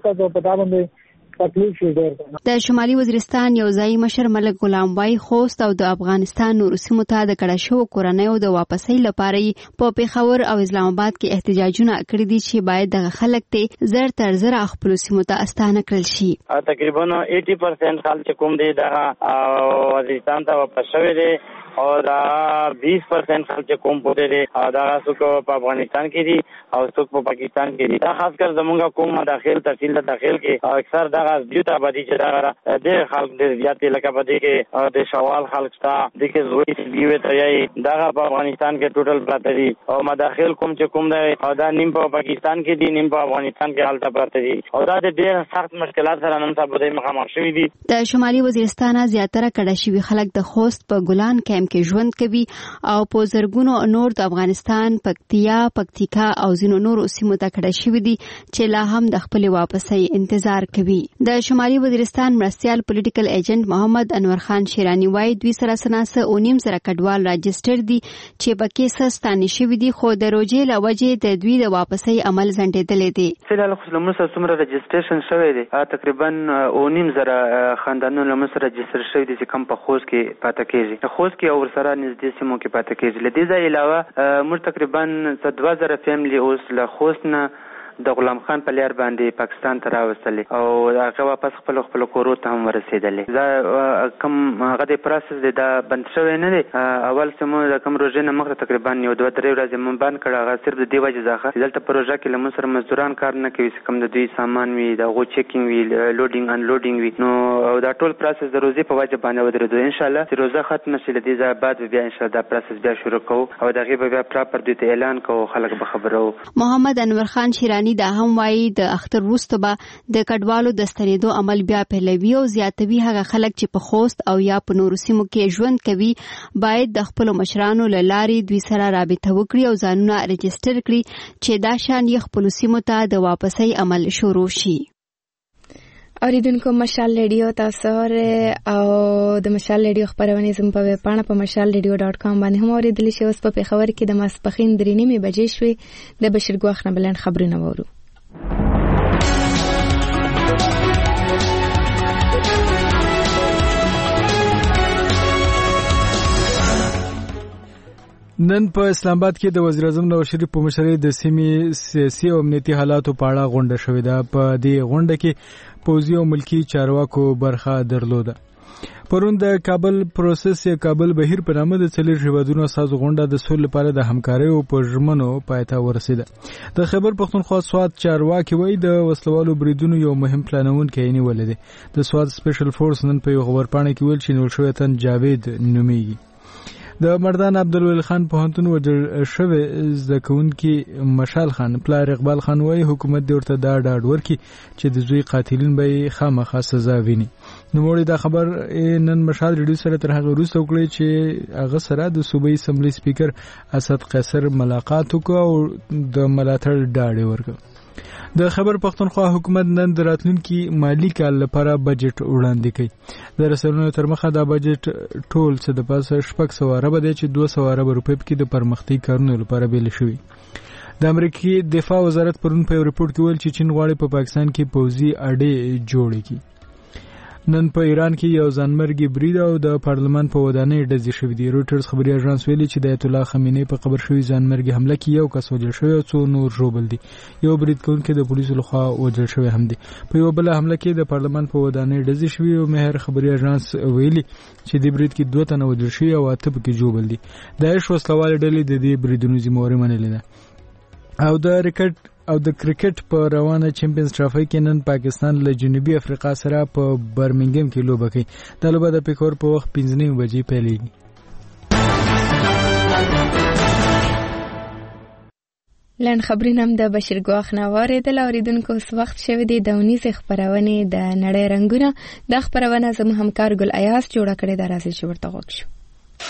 د شمالي وزیرستان یو ځایي مشر ملک غلام وای خوست او د افغانستان نورو سیمو ته د کډه شوو کورنیو د واپسۍ لپاره په پیښور او اسلام آباد کې احتجاجونه کړي دي چې باید دغه خلک ته زر تر زر خپلو سیمو ته استانه کړل شي. تقریبا اسی پرسنټ خلک چې کوم دي دغه وزیرستان ته واپس شوي دي او دا بیس پرسنٹ خلک کوم پوته دي دا څوک په افغانستان کې دي او څوک په پاکستان کې دي. دا خاص کر زمونږ کوم داخل تحصیل داخل کې اکثر دغه دیوته باندې چې دا د خلک د زیات لکه پدې کې د شوال خلک تا د کې زوی دیوه ته یې دا په افغانستان کې ټوټل پراته دي او مداخل کوم چې کوم دی دا نیم په پاکستان کې دي نیم په افغانستان کې حالت پراته دي او دا د ډېر سخت مشکلات سره نن سبا د مخامخ شوي دي. د شمالي وزیرستان زیاتره کډه شوي خلک د خوست په ګلان کیمپ کې ژوند کوي او په زرګونو نور د افغانستان پکتیا، پکتیکا او ځینو نورو سیمو ته کډه شوي دي چې لا هم د خپل واپسۍ انتظار کوي. د شمالي وزیرستان مرستیال پولیټیکل ایجنټ محمد انور خان شیرانی وایي دوی سره سناسه او نیم زره کډوال راجستر دي چې پکې سستانه شوي دي خو د روجې له وجې د دوی د واپسۍ عمل ځنډېدلی دی. فعلا خو له موږ څومره رجسټریشن شوی دی تقریبا او نیم زره خاندانونو له موږ رجستر شوي دي چې کم په خوست کې پاته کېږي. خوست کې او ورسره نږدې سیمو کې پاته کېږي. له دې ځای علاوه موږ تقریبا دوه زره فیملی اوس له خوست نه د غلام خان په لار باندې پاکستان ته راوستلې او هغه واپس خپل خپل کورو ته هم ورسېدلې. دا کوم هغه د پروسس دی دا بند شوی نه دی. اول سمو د کوم روزې نه مخکې تقریبا یو دوه درې ورځې مون بند کړ. هغه صرف د دې وجې ځکه دلته پروژه کې له موږ سره مزدوران کار نه کوي کوم د دوی سامان وي د غو چیکینګ وي لوډینګ ان لوډینګ وي نو دا ټول پروسس د روزې په وجه باندې ودرېدو. ان شاء الله چې روزه ختم شي د دې ځای بعد بیا ان شاء الله دا پروسس بیا شروع کوو او دغه به بیا پراپر دوی ته اعلان کوو خلک به خبرو. محمد انور خان شیرانی دا هم وایي د اختر وروسته به د کډوالو د ستنېدو عمل بیا پیلوي او زیاتوي. هغه خلک چې په خوست او یا په نورو سیمو کې ژوند کوي باید د خپلو مشرانو له لارې دوی سره رابطه وکړي او ځانونه رجسټر کړي چې دا شان یې خپلو سیمو ته د واپسۍ عمل شروع شي. اوریدونکو مشال ریډیو تاسو او د مشال ریډیو خبرونه زم په پاڼه په مشال ریډیو ډاټ کام باندې هم اوریدل شي. اوس په پیښور کې د ماسپخین درې نیمې بجې شوې. د بشیر ګواخ نه بلند خبرونه وورو. نن په اسلام آباد کې د وزیر اعظم نواز شریف په مشرۍ د سیمې سیاسي او امنیتي حالاتو په اړه غونډه شوې ده. په دې غونډه کې پوځي او ملکی چارواکو برخه درلوده. پرون د کابل پروسس یا کابل بهیر په نامه د څلور هیوادونو سازو غونډه د سولې لپاره د همکارۍ او پرژمنو پایته ورسېده. د خیبر پختونخوا سواد چارواکي وایي د وسلوالو بریدونو یو مهم پلانونکی نیولې دی. د سواد سپیشل فورس نن په یو خبرپاڼه کې ویل چې نیول شوی تن جاوید نومیږي. د مردان عبدالولی خان پوهنتون وژل شوی زده کوونکي مشال خان پلار اقبال خان وایي حکومت دې ورته دا ډاډ ورکړي چې د زوی قاتلین به یې خامخا سزا ویني. نوموړي دا خبر نن مشال ریډیو سره تر هغه وروسته وکړی چې هغه سره د صوبایي اسمبلی سپیکر اسد قیصر ملاقات وکړ او د ملاتړ ډاډ یې ورکړ. د خیبر پختونخوا حکومت نن د راتلونکي مالی کال لپاره بجټ وړاندې کړي. د رسنیو تر مخه دا بجټ ټول څه د پاسه شپږ سوه اربه دی چې دوه سوه اربه روپۍ پکې د پرمختګ کارونو لپاره بیل شوي. د امریکای دفاع وزارت پرون په ریپورت کې ویل چې چین غواړي په پاکستان کې پوځي اډې جوړې کړي. نن په ایران کې یو ځانمرګي برید او د پارلمان په ودانۍ ډزې شوې دي. روټرز خبري اژانس ویلي چې د آیت الله خمینی په قبر شوی ځانمرګي حمله کې یو کس وژل شوی او څو نور ژوبل دي. یو برید کوونکی د پولیسو لخوا وژل شوی هم دی. په یو بل حمله کې د پارلمان په ودانۍ ډزې شوې او مهر خبري اژانس ویلي چې د برید کې دوه تنه وژل شوي او اته پکې ژوبل دي. داعش وسلوال ډلې د دې بریدونو ذمہواري منلې ده. او د ریکټ او د کرکټ په روانه چمپیونز ټرافي کې نن پاکستان له جنوبي افریقا سره په برمنګم کې لوبه کوي. دا لوبه د پیکور په وخت پنځه نیمې بجې پیلېږي. لن خبرین هم د بشیر ګواخ نوارې د اوریدونکو اوس وخت شوی دی د ونیزې خبرونې د نړۍ رنگونه. د خبرونه زموږ همکار ګل ایاس جوړه کړې ده. راځي چې ورته غوږ شو.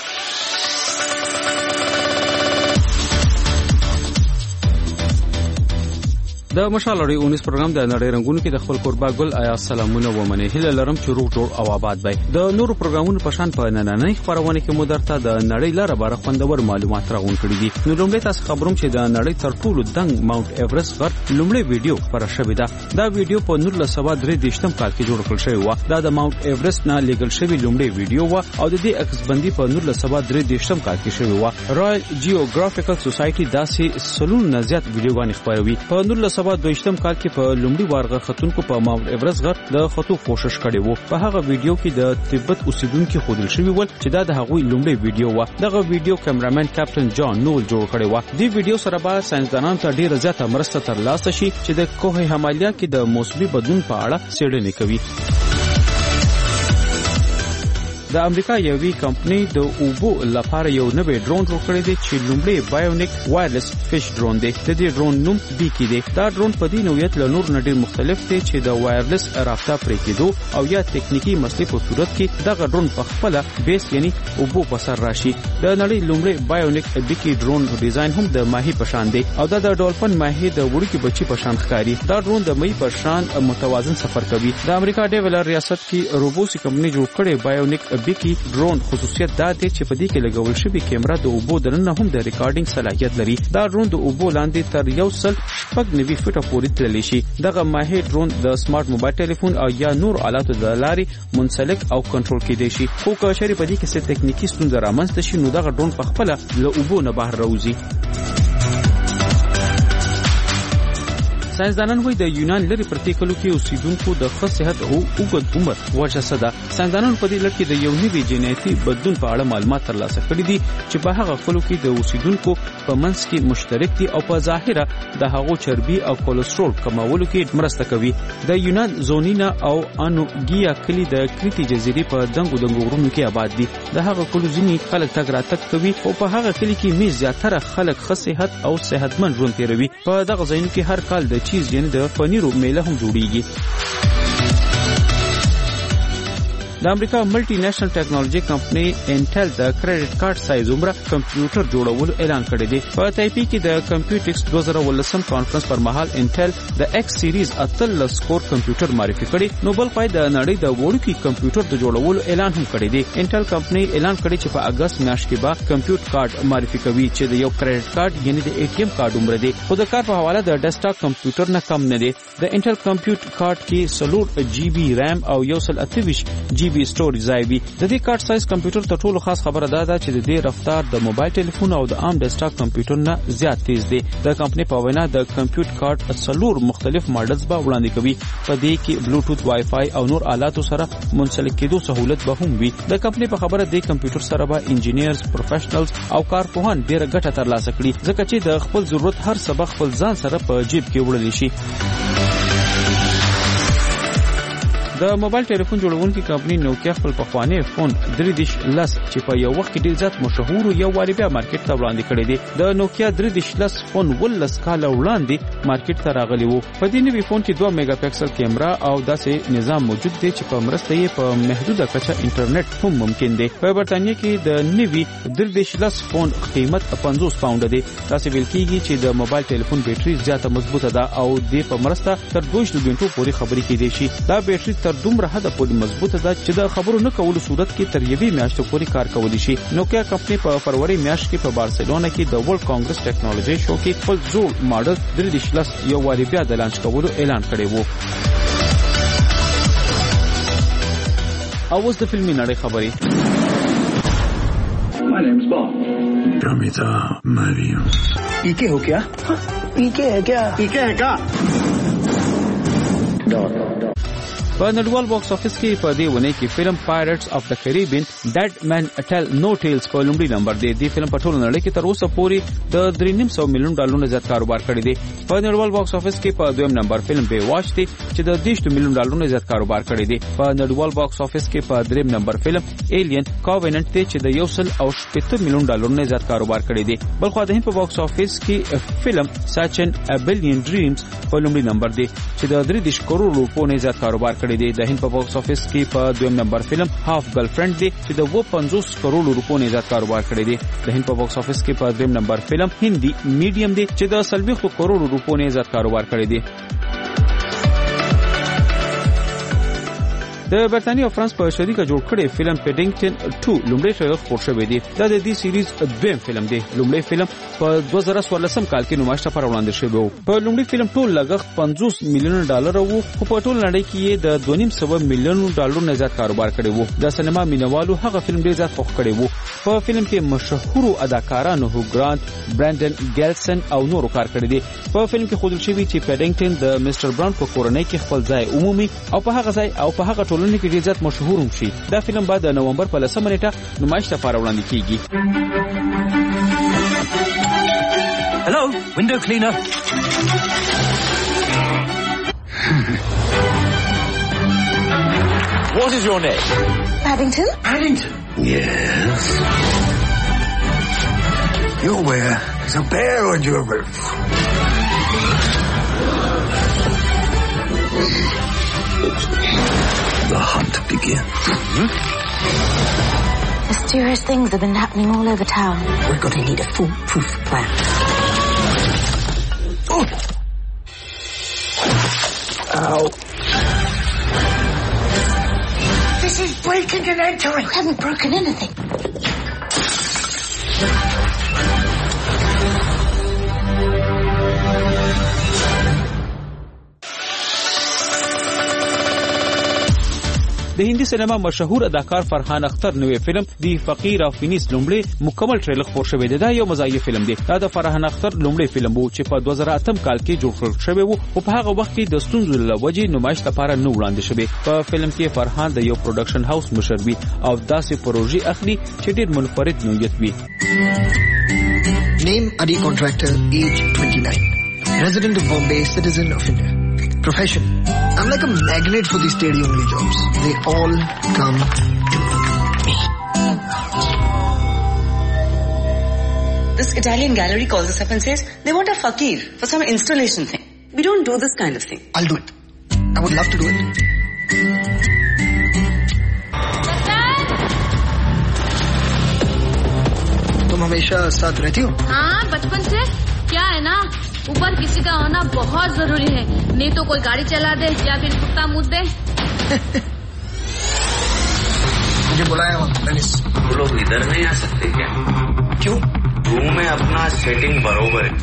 د مشال اړې اونیس پروګرام د نړۍ رنگونو کې د خپل قربا ګل آیا سلامونه و منې هله لرم چې روغ جوړ او آباد وي. د نورو پروګرامونو په شان په نننۍ خبرونه کې مو درته د نړۍ لاره بار خوندور معلومات راغون کړي دي. نو لومړی تاسو خبروم چې د نړۍ تر ټولو دنګ ماونټ ایورست غر لومړی ویډیو خبره شوې ده. دا ویډیو په نولس سوه درې دیشتم کال کې جوړ کړل شوی و. دا د ماونټ ایورست نه لیګل شوی لومړی ویډیو و او د دې عکس بندي په نولس سوه درې دیشتم کال کې شوی و. رائل جیوګرافیکل سوسایټي داسې سلون نه زیات ویډیوګانې خبروي. په نولس سوه دویشتم کال کې په لومړي وارغه خاتونکو په ماونټ ایورست غر د خطو کوشش کړي وو. په هغه ویډیو کې د تبت اوسیدونکو خودل شوی ول چې دا د هغوی لومړی ویډیو و. دغه ویډیو کیمرامین کاپټن جان نول جوړ کړی و. دې ویډیو سره به ساينسدانانو ته ډیره زیاته مرسته ترلاسه شي چې د کوه همالیا کې د موسمي بدلون په اړه څېړنې کوي. د امریکا یوې کمپنۍ د اوبو لپاره یو نوې ډرون جوړ کړی دی چې لومړی بایونیک وایرلس فش ډرون دی. د دې ډرون نوم بیکی دی. دا ډرون په دې نوعیت له نور نه ډېر مختلف دی چې د وایرلس رابطه پرې کېدو او یا تکنیکی مسلې په صورت کې دغه ډرون په خپل بیس یعنی اوبو په سر راشي. د نړۍ لومړی بایونیک بیکی ډرون ډیزاین هم د ماهی په شان دی او دا د ډولفن ماهی د وړوکي بچي په شان ښکاري. دا ډرون د مې په شان متوازن سفر کوي. د امریکا ډیولر ریاست کې روبوسی کمپنۍ جوړ کړې بایونیک بیکی ډرون خصوصیت دا دی چې په دې کې لګول شوی کیمرا د اوبو دننه هم د ریکارډینګ صلاحیت لري. دا ډرون د اوبو لاندې تر یو سل شپږ نوي فټه پورې تللی شي. دغه ماهی ډرون د سمارټ موبایل ټلیفون او یا نور آلاتو د لارې منسلک او کنټرول کېدای شي. خو که چېرې په دې کې څه تکنیکی ستونزه رامنځته شي نو دغه ډرون په خپله له اوبو نه بهر راوځي. ساينسدانان وایي د یونان لري پرتې کلو کې اوسیدونکو د ښه صحت او اوږد عمر وجه څه ده. ساينسدانان په دې لړ کې د یو نوي جینیتي بدلون په اړه معلومات ترلاسه کړي دي چې په هغه خلکو کې د اوسیدونکو په منځ کې مشترک دي او په ظاهره د هغو چربي او کولېسترول کمولو کې مرسته کوي. د یونان زونینا او انوګیا کلی د کریټي جزیرې په دنګو دنګو غرونو کې آباد دي. د هغه کلو ځینې خلک تګ راتګ کوي او په هغه کلی کې مې زیاتره خلک ښه صحت او صحتمند ژوند تیروي. په دغه ځایونو کې هر کال د چیز یعنی د پنیرو میله هم جوړیږي. د امریکا ملټي نېشنل ټیکنالوژي کمپنۍ انټل د کریډټ کارت سایز عمره کمپیوټر جوړولو اعلان کړی دی. په تایپی کې د کمپیوټکس دوه زره ولسم کانفرنس پر مهال انټل د ایکس سیریز اتلس کور کمپیوټر معرفي کړی. نو بل پای د نړۍ د وړوکي کمپیوټر د جوړولو اعلان هم کړی دی. انټل کمپنۍ اعلان کړی چې په اگست میاشت کې به کمپیوټر کارت معرفي کوي چې د یو کریډټ کارت یعنی د ای ټی ایم کارت عمر دی. خو د کار په حواله د ډیسکټاپ کمپیوټر نه کم نه دی. د انټل کمپیوټر کارت کې څلور جی بي رام او یو سل اته ویشت جی جی بي سټوریج ځای وي. د دې کارت سایز کمپیوټر تر ټولو خاص خبره دا ده چې د دې رفتار د موبایل ټلیفون او د عام ډیسکټاپ کمپیوټر نه زیات تیز دی. د کمپنۍ په وینا د کمپیوټر کارت څلور مختلف ماډلز به وړاندې کوي. په دې کې بلوټوث، وای فای او نور آلاتو سره منسلک کېدو سہولت به هم وي. د کمپنۍ په خبره د کمپیوټر سره به انجینیرز، پروفیشنلز او کارپوهان ډیره ګټه ترلاسه کړي ځکه چې د خپل ضرورت هر څه خپل ځان سره په جیب کې وړلی شي. د موبایل ټلیفون جوړونکي کمپنۍ نوکیا خپل پخوانی فون درې دیش لس چې په یو وخت کې ډیر زیات مشهور یو واري بیا مارکیټ ته وړاندې کړی دی. د نوکیا درې دیش لس فون ولس کاله وړاندې مارکیټ ته راغلی وو. په دې نوي فون کې دوه میگا پکسل کیمرا او داسې نظام موجود دی چې په مرسته یې په محدوده کچه انټرنیټ هم ممکن دی. په برتانیې کې د نوي درې دیش لس فون قیمت پنځوس پاونډ دی. داسې ویل کېږي چې د موبایل ټلیفون بیټري زیاته مضبوطه ده او د په مرسته تر دوه غنټو پورې خبرې کېدای شي. دا بیټري تر دومره حد پورې مضبوطه ده چې د خبرو نه کولو صورت کې تر یوې میاشتې پورې کار کولی شي. نوکیا کمپنۍ په فروری میاشت کې په بارسلونا کې د ورلد کانګرس ټیکنالوژي شو کې خپل زوړ ماډل درې دیش لس یو واري بیا د لانچ کولو اعلان کړی وو. او اوس د فلمي نړۍ خبرې. My name's Bob. Pramita Mariam. पीके हो क्या? पीके है क्या? पीके है क्या? په نړیوال باکس افیس کې په دې ونه کې فلم پایرټس اف د کریبین ډیډ مین ټیل نو ټیلز په لومړي نمبر دی. دې فلم په ټول نړۍ کې تر اوسه پورې د درې نیم سو میلیون ډالرونو زیات کاروبار کړی دی. په نړیوال باکس افیس کې په دویم نمبر فلم بی واچ دی چې د دیش میلیون ډالرونو زیات کاروبار کړی دی. په نړیوال باکس افیس کې په دریم نمبر فلم ایلین کاویننت دی چې د یو سل او شپږ میلیون ډالرونو زیات کاروبار کړی دی. بل خو د هند په باکس افیس کې فلم ساچن ا بلین ډریمز په لومړي نمبر دی چې د درې دیش کروڑ روپو نه زیات کاروبار کړی دی. د هند په باکس افیس کې په دویم نمبر فلم هاف ګرل فرند دی چې د پنځوس کروڑ روپو نه زیات کاروبار کړی دی. د هند په باکس افیس کې په دریم نمبر فلم هندي میډیم دی چې د سلويخ کروڑ روپو نه زیات کاروبار کړی دی. د برتانیې او فرانس په شریکه جوړ کړي فلم پیډینګټن ټو لومړی ټریلر خپور شوی دی. دا د دې سیریز دویم فلم دی. لومړی فلم په دوه زره څوارلسم کال کې نمایش ته وړاندې شوی و. په لومړي فلم ټول لګښت پنځوس میلیون ډالر وو خو په ټول نړۍ کې یې د دوه نیم سوه میلیون ډالر نه زیات کاروبار کړی وو. د سینما مینوالو هغه فلم ډیر زیات خوښ کړی وو. په فلم کې مشهور اداکارانو هو ګرانت، برانډن ګیلسن او نورو کار کړی دی. په فلم کې ښودل شوی چې پیډینګټن د میسټر براون په کورنۍ کې خپل ځای عمومي او په هغه ځای او په هغه ټولنه کې ډیر زیات مشهور هم شي. دا فلم بعد د نومبر په لسمه نیټه نمایش ته وړاندې کیږي. Hello, window cleaner. What is your name? Paddington? Paddington? Yes. You're where there's a bear on your roof. The hunt begins. Hmm? Mysterious things have been happening all over town. We're going to need a foolproof plan. Oh! Ow. This is breaking and entering. You haven't broken anything. د هندي سینما مشهور اداکار فرحان اختر نوې فلم دی فقیر او فینیس لومړی مکمل ټریلر خپور شوی دی. دا یو مزاحیه فلم دی. دا د فرحان اختر لومړی فلم وو چې په دوه زره اتم کال کې جوړ شوی وو او په هغه وخت کې د ستونزو له وجې نمایش لپاره نه وړاندې شوی. په فلم کې فرحان د یو پروډکشن هاوس مشر وي او داسې پروژې اخلي چې ډېر منفرد نوعیت وي. Name Adi Contractor, age twenty-nine. Resident of Bombay, citizen of India. Profession. I'm like a magnet for these steady-only jobs. They all come to me. This Italian gallery calls us up and says they want a fakir for some installation thing. We don't do this kind of thing. I'll do it. I would love to do it. तुम हमेशा साथ रहती हो? हाँ, बचपन से. क्या है ना, ऊपर किसी का होना बहुत जरूरी है, नहीं तो कोई गाड़ी चला दे या फिर कुत्ता मुद दे. मुझे बुलाया टेनिस. तुम लोग इधर नहीं आ सकते क्या? क्यों? रूम में अपना सेटिंग बरोबर है.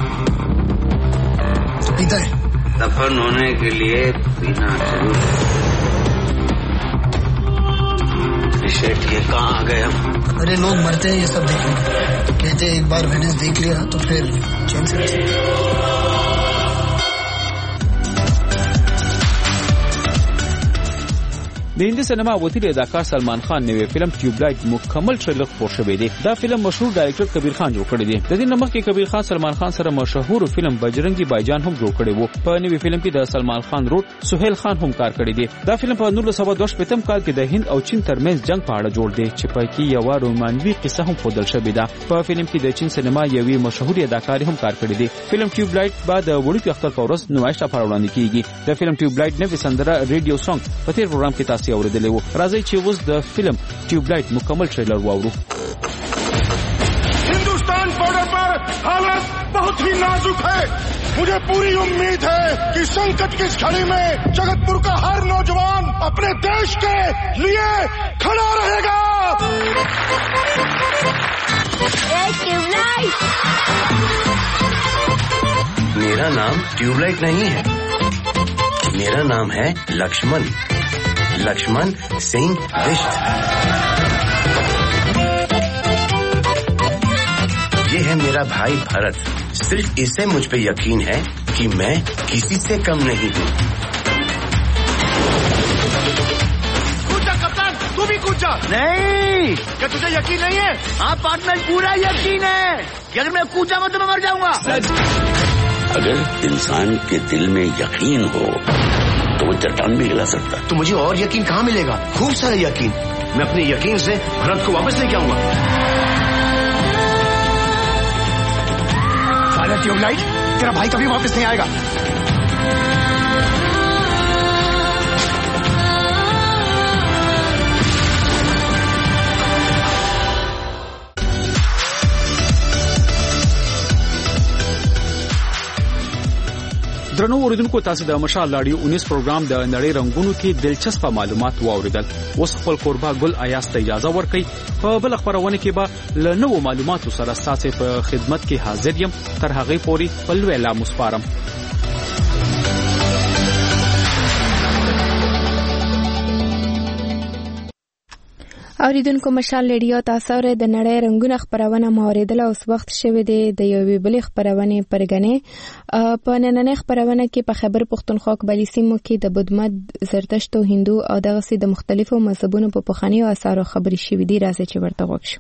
पीता है? दफन होने के लिए पीना जरूर है. शेठ ये कहाँ आ गए हम? अरे लोग मरते हैं ये सब देखने, कहते हैं एक बार वेनिस देख लिया तो फिर चैन से रह सकते। د هندي سینما وتیره اداکار سلمان خان نوې فلم ټیوبلایټ مکمل ټریلر خپور شوی دی. دا فلم مشهور ډایرکټر کبیر خان جوړ کړی دی. د دې نمخ کې کبیر خان سلمان خان سره مشهور فلم بجرنگی بایجان هم جوړ کړی وو. په نوې فلم کې د سلمان خان روټ سہیل خان هم کار کړی دی. دا فلم په نولس سوه دوه شپږم کال کې د هند او چین ترمنځ جنگ په اړه جوړ دی چې په کې یو رومانوي قصه هم خودل شوې ده. په فلم کې د چین سینما یوې مشهور اداکار هم کار کړی دی. فلم ټیوبلایټ بعد وړوکی اختر په ورځ نمایش لپاره وړاندې کیږي. د فلم ټیوبلایټ نوې سندره ریډیو سانګ په تیر پروګرام کې تاسو اوریدلې وو. راځي چې اوس د فلم ټیوبلایټ مکمل ټریلر واورو. हिंदुस्तान बॉर्डर पर हालत बहुत ही नाजुक है. मुझे पूरी उम्मीद है कि संकट की इस घड़ी में जगतपुर का हर नौजवान अपने देश के लिए खड़ा रहेगा. मेरा नाम ट्यूबलाइट नहीं है, मेरा नाम है लक्ष्मण लक्ष्मण सिंह बिष्ट. ये है मेरा भाई भरत. सिर्फ इसे मुझ पे यकीन है कि मैं किसी से कम नहीं हूँ. कूद जा कप्तान, तू भी कूद जा. नहीं, क्या तुझे यकीन नहीं है? हाँ पार्टनर, पूरा यकीन है. अगर मैं कूद जाऊंगा तो मैं मर जाऊंगा. अगर इंसान के दिल में यकीन हो तो वो चट्टान भी हिला सकता. तो मुझे और यकीन कहाँ मिलेगा? खूब सारा यकीन. मैं अपने यकीन से भरत को वापस लेके आऊंगा. साला ट्यूबलाइट, तेरा भाई कभी वापस नहीं आएगा. درنو اوریدونکو، تاسو د مشال لاډیو انیس پروګرام د نړۍ رنگونو کې دلچسپ معلومات واوریدل. اوس خپل قربا ګل ایاس ته اجازه ورکړئ. په بل خبرونه کې به له نوو معلوماتو سره تاسو په خدمت کې حاضر یم. تر هغه پورې په لوی لا مسپارم. اوریدونکو، مشال ریډیو تاسو ر د نړۍ رنگونه خبرونه موریدل. اوس وخت شوه دی د یوې بلې خبرونه پرګنې. په نننې خبرونه کې په خیبر پختونخوا قبایلی سیمو کې د بدمت زرتشت او هندو او دغه سي د مختلفو مذهبونو په پخواني او اثارو خبري شوې دي. راځي چې ورته وښیو.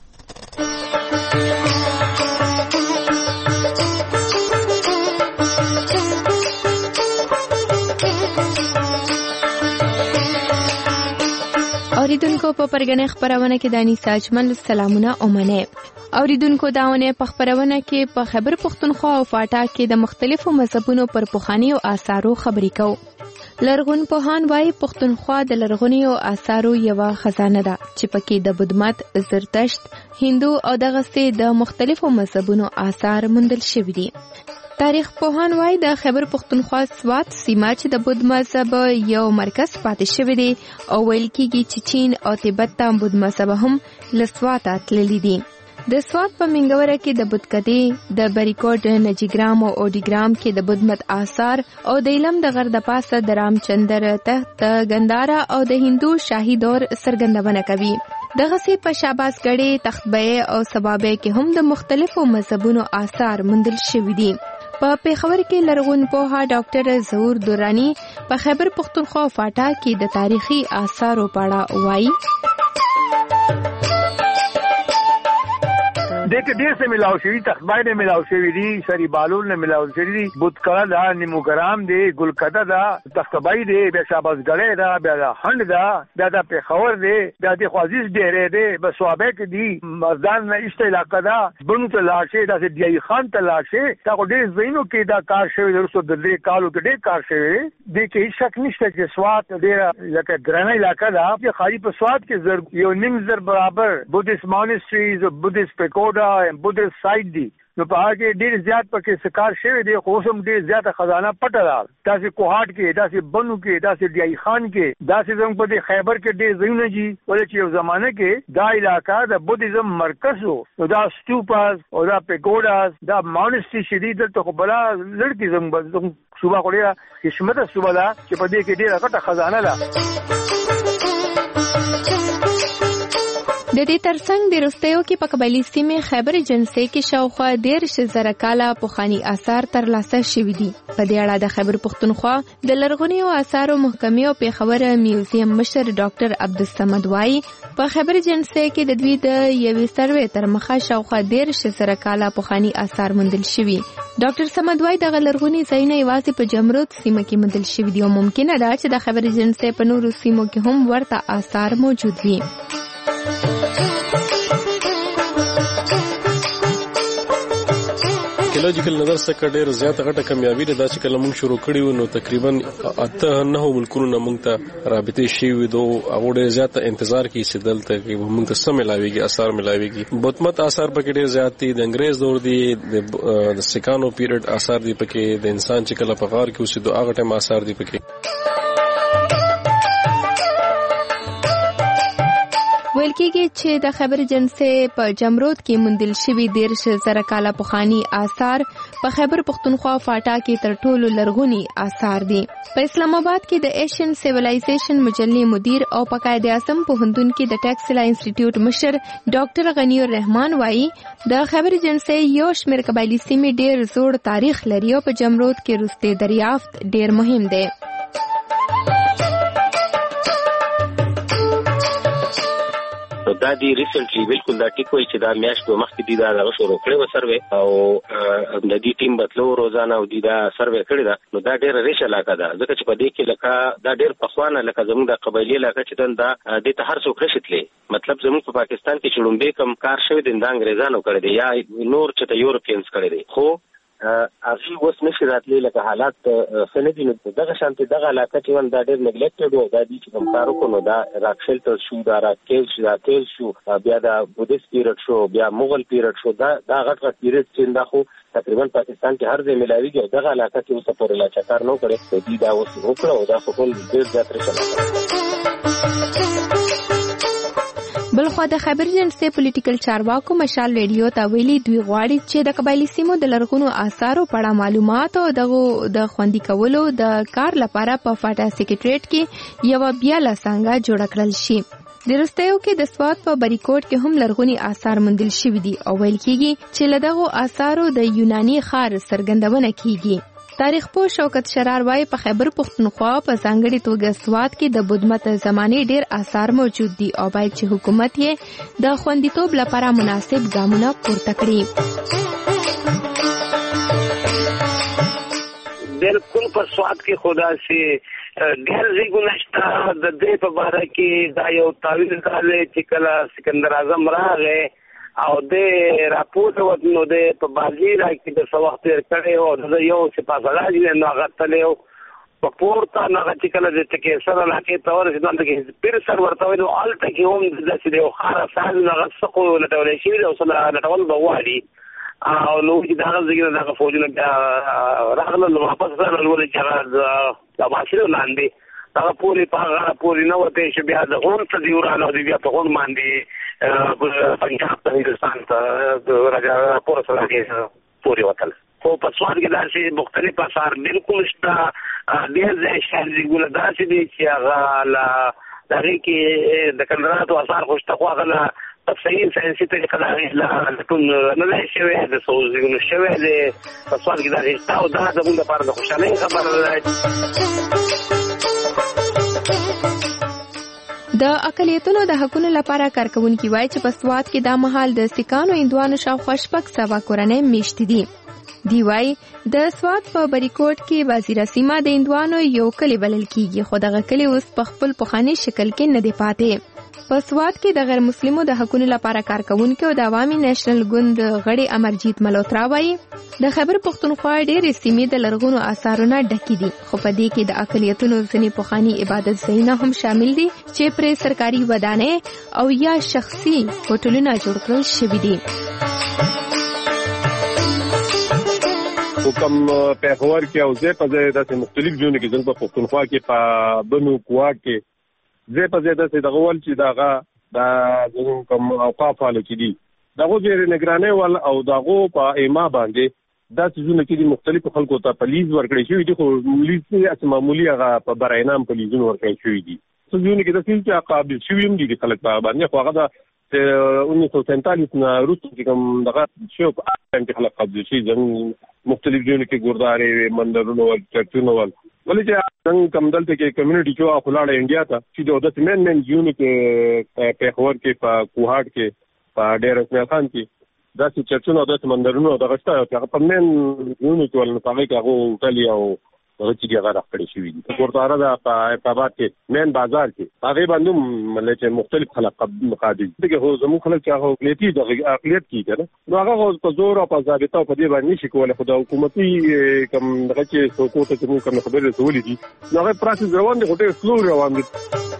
اوریدونکو، په پرګنې خبرونه کې دانی ساجمل سلامونه اومنه. اوریدونکو، داونه په خبرونه کې په خیبر پختونخوا او فاټا کې د مختلفو مذهبونو پر پخوانی او آثارو خبرې کوو. لرغون پوهان وايي پختونخوا د لرغونی او آثارو یو خزانه ده چې پکې د بدمت، زرتشت، هندو او دغه سي د مختلفو مذهبونو آثار موندل شوي دي. تاریخ پوهان وايي د خیبر پختونخوا سوات سیمه چې د بودھ مذهب یو مرکز پاتې شوی دی او ویل کېږي چې چین او تبت ته بودھ مذهب هم لسوات تللی دي. د سوات په منګوره کې د بودکدي، د بریکوټ، نجیګرام او اوډیګرام کې د بدمت آثار او د علم د غر د پاسه د رامچندر تخت ګندارا او د هندو شاهي دور سرګندونه کوي. دغه سي په شاباسګړې، تختبه او سبابه کې هم د مختلفو مذهبونو آثار موندل شوي دي. په پیښور کې لرغون پوها ډاکټر ظهور دورانی په خیبر پختونخوا فاټا کې د تاریخي آثارو په اړه وایي. دیکھ ډیر څه ملاو شوی، تخبای نه ملاو شوی دي، سری بالول نه ملاو شوی دي، بوتکړه دا، نیموګرام دی، ګلکده دا، تخبای دی، بیا شاباسګړې دا، بیا دا هند دا، بیا دا پیښور دی، بیا د خوازیز ډیرې دی، بس صوابه کې دی، مردان نه ایست علاقہ دا، بنو ته لاشه دا، دی خان ته لاشه دا، ډیر زینو کې دا کار شوی درسو د دې کالو کې ډیر کار شوی دی. کې هیڅ شک نشته چې سوات ډیر لکه ګرانه علاقہ دا، چې خاري په سوات کې زر یو نیم زر برابر بودیست مونستریز او بودیست پیکوډا او بودیست سایت دي. نو په هغه کې ډیر زیات پکې سکار شوی دی، خو هم ډیر زیاته خزانه پټه ده. داسې کوهاټ کې، داسې بنو کې، داسې ډیای خان کې، داسې زموږ په خیبر کې ډیر ځایونه دي ولې چې یو زمانه کې دا علاقہ د بودیزم مرکز وو. نو دا سټوپاز او دا پیګوډاز، دا مونستری شدید ته خو بلا لړکی زموږ صوبه کوړه قسمت صوبه ده چې په دې کې ډیره غټه خزانه ده. د دې ترڅنګ د وروستیو کې په قبایلي سیمې خیبر جنسي کې شاوخوا دېرش زره کاله پخواني آثار ترلاسه شوي دي. په دې اړه د خیبر پښتونخوا د لرغونیو آثارو محکمې او پېښور میوزیم مشر ډاکټر عبدالصمد وایي په خیبر جنسي کې د دوی د یوې سروې تر مخه شاوخوا دېرش زره کاله پخواني آثار موندل شوي. ډاکټر صمد وایي دغه لرغوني ځایونه یوازې په جمرود سیمه کې موندل شوي دي او ممکنه ده چې د خیبر جنسي په نورو سیمو کې هم ورته آثار موجود وي. ایکولوژیکل نظر څخه ډېر زیاته غټه کامیابی ده چې کله موږ شروع کړی و نو تقریبا اته نه ملکونو نه موږ ته رابطې شوي دو هغه ډېر زیاته انتظار کوي چې دلته کې موږ ته سم ملاويږي اثار ملاويږي. بوتمت اثار پکې ډېر زیات دي، د انګريز دور دي، د سکانو پیریډ اثار دي پکې، د انسان چې کله په غار کې اوسېدو هغه ټایم اثار دي پکې. ویل کېږي چې د خیبر جنسي په جمرود کې موندل شوي دېرش زره کاله پخواني آثار په خیبر پښتونخوا فاټا کې تر ټولو لرغوني آثار دي. په اسلام آباد کې د ایشین سیویلایزیشن مجلې مدیر او په قائد اعظم پوهنتون کې د ټیکسلا انسټیټیوټ مشر ډاکټر غنی الرحمن وایي د خیبر جنسي یو شمېر قبایلي سیمې ډېر زوړ تاریخ لري او په جمرود کې وروستی دریافت ډېر مهم دی. دا دی ریسنټلی بالکل دا ټیک وای چې دا میاشت په مخ کې دی دا غو شروع کړو سروې او د دې ټیم بتلو روزانه او دی دا سروې کړی دا نو دا ډېر ریش علاقه ده ځکه چې په دې کې لکه دا ډېر پخوانه لکه زموږ د قبایلی علاقه چې دا د ته هر څوک رشتلې مطلب زموږ په پاکستان کې چړومبې کم کار شوی د انګریزانو کړی دی یا نور چې ته یورپینز کړی دی خو ارشي اوس نشي راتلی لکه حالات سندي نو دغه شانتي دغه علاقه چې ول دا ډېر نیګلیکټډ و دا دي چې کوم کارو کو نو دا راک شیلټر شو دا راکیل شو دا تیل شو بیا دا بودیست پیریډ شو بیا مغل پیریډ شو دا دا غټ غټ پیریډ چې دا خو تقریبا پاکستان کې هر ځای ملاویږي دغه علاقه کې اوس پورې لا چکر نو کړي دي دا اوس وکړو دا خو ډېر زیات رسنه. بلخوا د خیبر جنسي پولیټیکل چارواکو مشال ریډیو ته ویلي دوی غواړي چې د قبایلی سیمو د لرغونو آثارو په اړه معلومات او دغه د خوندي کولو د کار لپاره په فاټا سیکریټریټ کې یو بیا لسانګه جوړ کړل شي. د وروستیو کې د سوات په بریکوټ کې هم لرغوني آثار موندل شوي دي او ویل کېږي چې له دغو آثارو د یوناني ښار څرګندونه کېږي. تاریخ پوه شوکت شرار وايي په خیبر پښتونخوا په ځانګړي توګه سوات کې د بدمت زمانې ډېر آثار موجود دي او باید چې حکومت یې د خوندیتوب لپاره مناسب ګامونه پورته کړي. بالکل په سوات کې خدا سي ډېر زیګونه شته د دې په اړه کې دا یو تعویل کاله چې کله سکندر اعظم راغی او د راپورټ ورنو د په بازی راکې د څو وخت کړي او د یو سپاسګاجي نو هغه تلو په پورته نه چې کله د تکي سره لاکې تور چې نن کې پیر سر ورته نو الته کې هم د چې یو خاره سال نه غسقو لټول شي او سره لټول بوالي او نو چې دا غږی دا فوجونه راغله نو واپس راغله چې دا باسي لاندې دا پوری پاغه پوری نو ته چې بیا د اون څه دی ورانه دی بیا په اون باندې پنجاب ته هندستان ته راځه پور سره کې پوری وتل خو په سوال کې داسې مختلف آثار بالکل شته ډېر ځای شهر دی ګول داسې دي چې هغه لا دغه کې د کندراتو آثار خوشته خو هغه صحیح ساينسي طریقه دا ټول نه دی شوی د سوزګونو شوی دی په سوال کې دا او دا زموږ لپاره د خوشالۍ خبره ده. د اقلیتونو د حقوقو لپاره کارکونکي وایي چې په سوات کې دا مهال د سکانو هندوانو شاوخوا شپږ سوه کورنۍ میشتې دي. دی وایي د سوات په بریکوټ کې وزیره سیمه د هندوانو یو کلی بلل کیږي خو دغه کلی اوس په خپل پخواني شکل کې نه دی پاتې. په سوات کې د غیر مسلمو د حقوقو لپاره کارکونکي او د عوامي نېشنل ګوند غړي امرجیت ملوترا وایي د خیبر پښتونخوا ډېرې سیمې د لرغونو آثارونو ډکې دي خو په دې کې د اقلیتونو ځینې پخواني عبادت ځایونه هم شامل دي چې پرې سرکاري ودانۍ او یا شخصي هوټلونه جوړ کړل شوي دي. حکم پیښور کې او ځای په ځای داسې مختلف ځایونه کې څنګه په پښتونخوا کې په بنو کوه کې ځای په ځای داسې دغه ول چې دغه د کوم اوقاف والو کې دي دغه ډېر نگرانۍ ول او دغه په ایما باندې داسې ځایونه کې د مختلفو خلکو ته پولیس ورکړي شوي دي خو پولیس یې معمولی هغه په برای نام پولیسونه ورکړي شوي دي څه ځایونه کې داسې چې قابل شوي هم دي د خلک په باندې خو هغه د उन्नीस सौ सैंतालीस نه وروسته چې کوم دغه شو په ټایم کې خلک قبضه شي زموږ مختلف ځایونو کې ګردارې مندرونه ول چرچونه ول ولې چې څنګه کوم دلته کې کمیونټي چې خلاړه انډیا ته چې د دسمن من ځایونو کې په خور کې په کوهاټ کې په ډېر اسماعیل خان کې داسې چرچونه د مندرونو دغه شته چې په من ځایونو کې ول نو هغه کې هغه هوټل او هغه چې هغه راخړې شوې دي ګرداره د په آباد کې مین بازار کې هغه باندې مله چې مختلف خلک مقابل دي هو زموږ خلک چې هغه اقلیتي د اقلیت کې کنه نو هغه په زور او په ضابطه په دې باندې نشي کولای خو د حکومتي کوم دغه چې حکومت ته کوم خبرې رسولې دي نو هغه پروسس روان دي هټل سلو روان دي.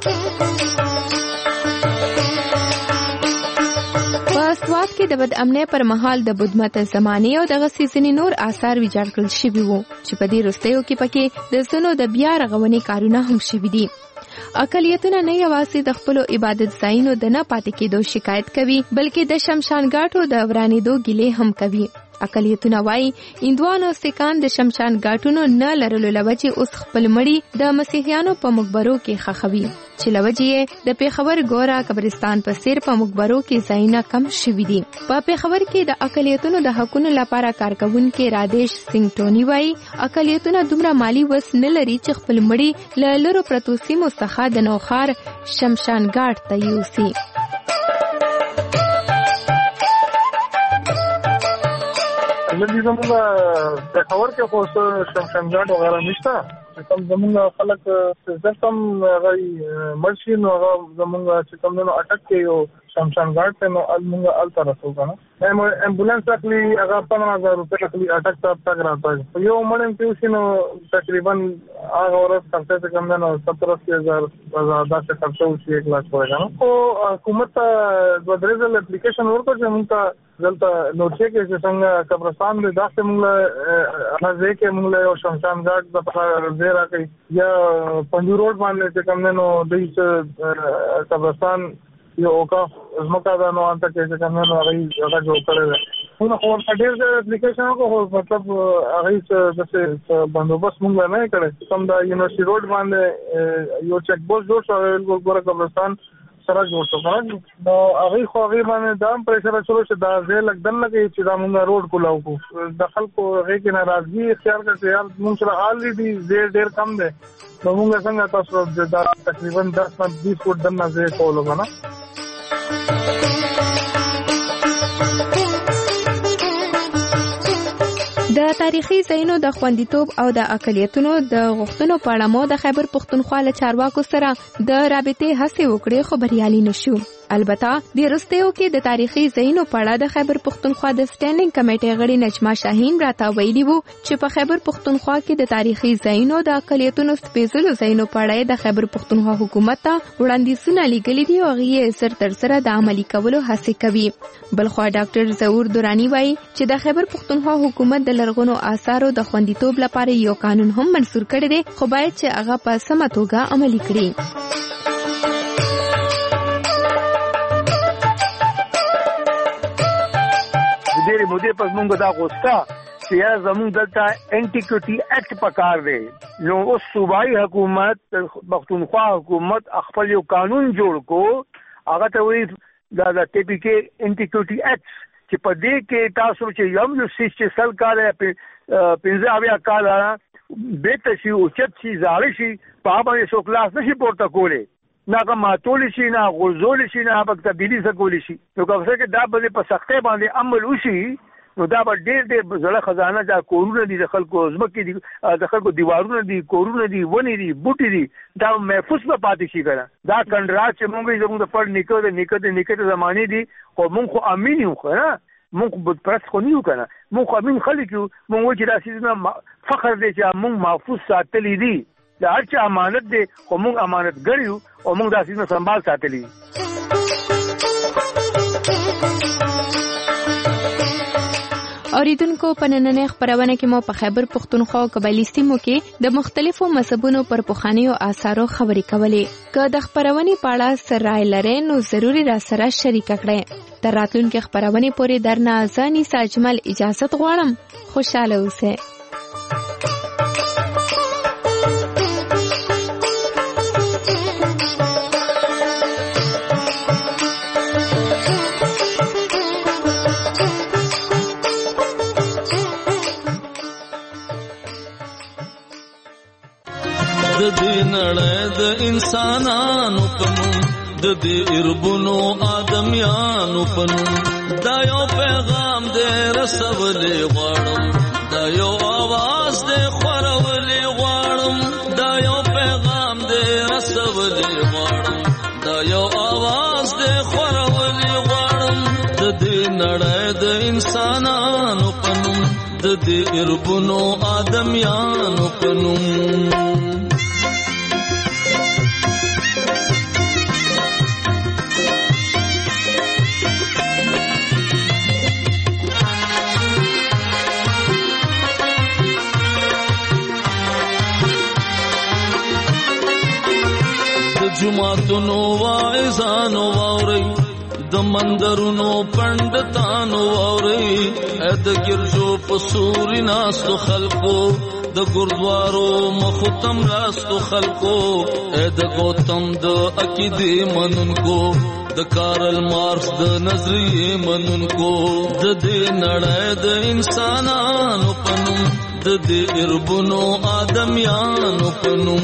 سوات کې د بد امنۍ پر مهال د بدمت زمانه او د غسیزنی نور آثار ویجاړ کړل شوي وو چې په دې وروستیو کې پکې د زنو د بیا رغونې کارونه هم شوي دي. اقلیتونه نه یوازې د خپل عبادت ځایونو د نه پاتې کېدو شکایت کوي بلکې د شمشان ګاټو د ورانېدو ګیلې هم کوي. اقلیتونه وایي هندوان او سکان د شمشان ګاټونو نه لرلو لوجې اوس خپل مړي د مسیحیانو په مقبرو کې خخوي چې لوجې د پیښور ګورا قبرستان په سیر په مقبرو کې ځایونه کم شوي دي. په پیښور کې د اقلیتونو د حقونو لپاره کارکونکي رادیش سنگ ټونی وایي اقلیتونه دومره مالی وس نه لري چې خپل مړي له لرو پرتو سیمو څخه د نوخار شمشان ګاټ ته یوسي. لږ زموږ د خبر کې خو شمشان ګاټ وغیرہ نشته چې کوم زموږ خلک چې کم غي مرشي نو زموږ چې کوم نو اٹک کې یو شمشان ګاټ ته نو موږ الته رسو کنه ایمبولانس اخلي هغه پندرہ ہزار روپے اخلي اٹک ته تک راځي یو مړم کې وشینو تقریبا هغه ورځ خرڅه کم نه ستر ہزار داسې خرڅه وشي ایک لاکھ پورې کنه او حکومت د درېزل اپلیکیشن ورکړ چې موږ دلته نو چې کې څنګه قبرستان دې داسې موږ هغه کې موږ یو شمشان ګاټ د زیرا کوي یا پنځو روډ باندې چې کوم نو د قبرستان یو اوقاف زمکا دا نو انت کې چې کوم نو هغه هغه جوړ کړل نو خو ډېر د اپلیکیشن کو مطلب هغه څه بندوبست موږ نه کړی کوم دا یونیورسيټي روډ باندې یو چک پوسټ جوړ شو ګوره قبرستان سره جوړ شو نو هغه خو هغه باندې دام پریشر شروع شو دا زه لګدن لګي چې دا موږ روډ کولاو کو د خلکو هغه کې ناراضي اختیار کړي یار موږ سره الریډي ډېر ډېر کم ده نو موږ څنګه تاسو دا تقریبا دس نه بیس فوټ دنه زه کولو کنه. د تاریخي ځایونو د خوندیتوب او د اقلیتونو د غوښتنو په اړه مو د خیبر پښتونخوا له چارواکو سره د رابطې هڅې وکړې خو بریالي نشو. البته د وروستیو کې د تاریخي ځایونو په اړه د خیبر پښتونخوا د سټینډینګ کمیټې غړي نجما شاهین راته ویلي وو چې په خیبر پښتونخوا کې د تاریخي ځایونو د اقلیتونو سپېڅلو ځایونو په اړه د خیبر پښتونخوا حکومت ته وړاندیزونه لېږلي دي او هغه یې سر تر سره د عملي کولو هڅې کوي. بلخوا ډاکټر ظهور دورانی وایي چې د خیبر پښتونخوا حکومت د لرغونو آثارو د خوندیتوب لپاره یو قانون هم منسور کړی دی خو باید چې هغه په سمه توګه عملي کړي. ډېرې مودې پس موږ دا غوښته چې یا زموږ دلته انټیکوټي اکټ پکار دی نو اوس صوبایي حکومت پښتونخوا حکومت خپل یو قانون جوړ کو هغه ته وایي دا د ټي پی کې انټیکوټي اکټ چې په دې کې تاسو چې یم یو چې سل کال پنځه اویا کال به تاسو او چې شي زاړه شي په باندې څو کلاس نشي پورته کولی نه کوم ماتول شي نه غوزول شي نه په تبدیلی سکول شي نو کوم څه کې دا به په سختۍ باندې عمل وشي نو دا به ډېر ډېر زړه خزانه دا کورونه دي د خلکو ځمکې دي د خلکو دیوارونه دي کورونه دي ونې دي بوټي دي دا محفوظ به پاتې شي کنه دا کنډرات چې موږ زموږ د پړ نیکه د نیکه د نیکه د زمانې دي خو موږ خو امین یو کنه موږ بت پرست خو نه یو کنه موږ امین خلک یو موږ چې راسي فخر دي چې موږ محفوظ ساتلې دي دا هر چا امانت دی خو موږ امانت ګریو او موږ داسې نه سنبال ساتلې. اوریدونکو په نننۍ خبرونه کې مو په خیبر پښتونخوا او قبایلی سیمو کې د مختلفو مذهبونو پر پخوانیو آثارو خبرې کولې. که د خبرونې په اړه څه رائے لرئ نو ضروري را سره شریک کړئ. تر راتلونکي خبرونې پورې درنه ځاني ساجمل اجازت غواړم. خوشاله اوسئ. د دې نړۍ د انسانانو په نوم د دې اربونو آدمیانو په نوم دا یو پیغام دې رسولې غواړم دا یو आवाज دې خورولې غواړم دا یو پیغام دې رسولې غواړم دا یو आवाज دې خورولې غواړم د دې نړۍ د انسانانو په نوم د دې اربونو آدمیانو په نوم جماعتونو واعظانو واوري د مندرونو پندتانو واوري د ګرځو پسوري ناستو خلقو د ګردوارو مختم راستو خلقو د گوتم د عقیده منونکو د کارل مارکس د نظریه منونکو د دې نړۍ د انسانانو پنوم د دې اربونو آدمیانو پنوم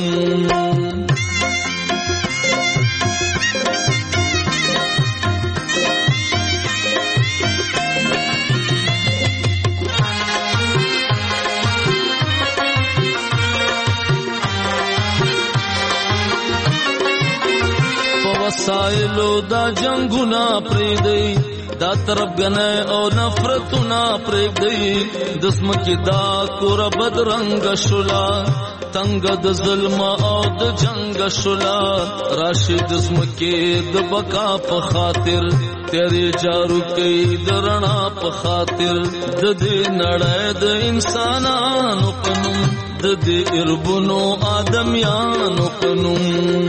وسایلو دا جنگونا پریدئی دا طرفګنۍ او نفرتونا پریدئی دسمکی دا کور بدرنګ شولا تنگ د ظلم او د جنگ شولا راشد دسمکی د بقا په خاطر تیرې جارو کوي د رڼا په خاطر د دې نړۍ د انسانانو په نوم د دې اربونو آدمیانو په نوم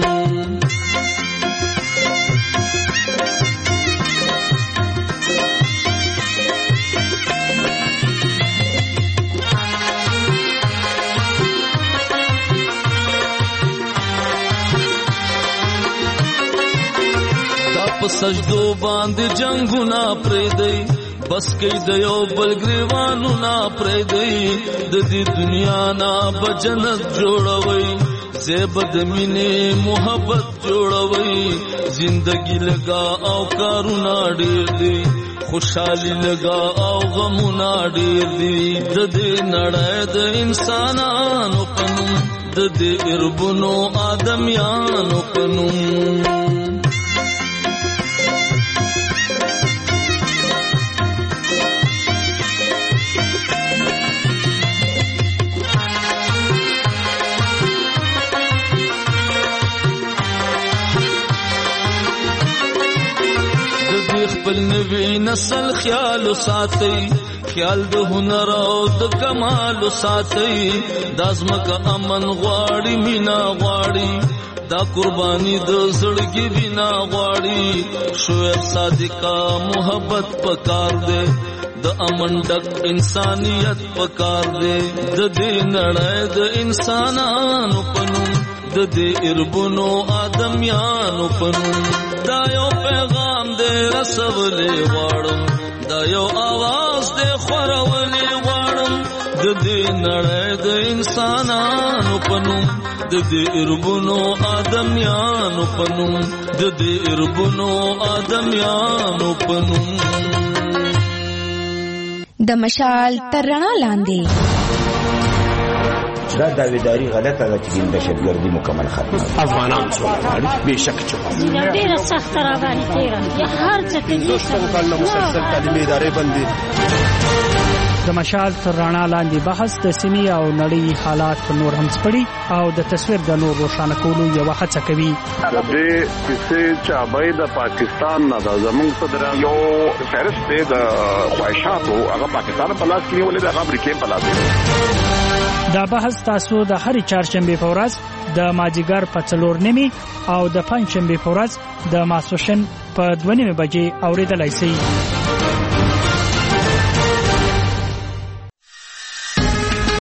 سجدو باندې جنگونا پریدئی بس کئی د یو بل گریوانو نا پریدئی د دې دنیا نا بجنت جوړوي زیبد مینه محبت جوړوي زندگی لگا او کارونا ډیر دی خوشحالی لگا او غمونا ډیر دی د دې نړۍ د انسانانو پنوم د دې اربونو آدمیانو پنوم خپل نوی نسل خیال ساتي خیال د هنر او د کمال ساتي دازمک امن غواړي مینا غواړي دا قرباني د زړګي بنا غواړي شعیب صادقا محبت پکار دے د امن ډک انسانيت پکار دے د دې نړۍ د انسانانو پنوم د دې اربونو آدمیانو پنوم دا یو پیغام دې رسولې غواړم دا یو आवाज دې خورولې غواړم د دې نړۍ د انسانانو پنوم د دې اربونو آدمیانو پنوم د دې اربونو آدمیانو پنوم د مشال تر رڼا لاندې دا داویداری غلطه ده چې د دهشتګردي مکمل ختمه افغانان څومره بهشکه چوپه ډیره سخت راغلي تیرا یا هر څه کې مسلسل مسلسل تعلیمي ادارې بندي د مشال تر رڼا لاندې بحث د سیمې او نړۍ حالات نور هم سپړي او د تصویر د نور روښانه کولو یو هڅه کوي د دې کیسې چې د پاکستان نه د زمونږ صدر یو فهرست د خواهشاتو هغه پاکستان په لاس کې ولې د امریکا په لاس دا بحث تاسو د هرې چهارشنبه په ورځ د ماجیګر په څلور نیمه او د پنځشنبه په ورځ د ماسوشن په دوه نیمه بجې اوریدلای شئ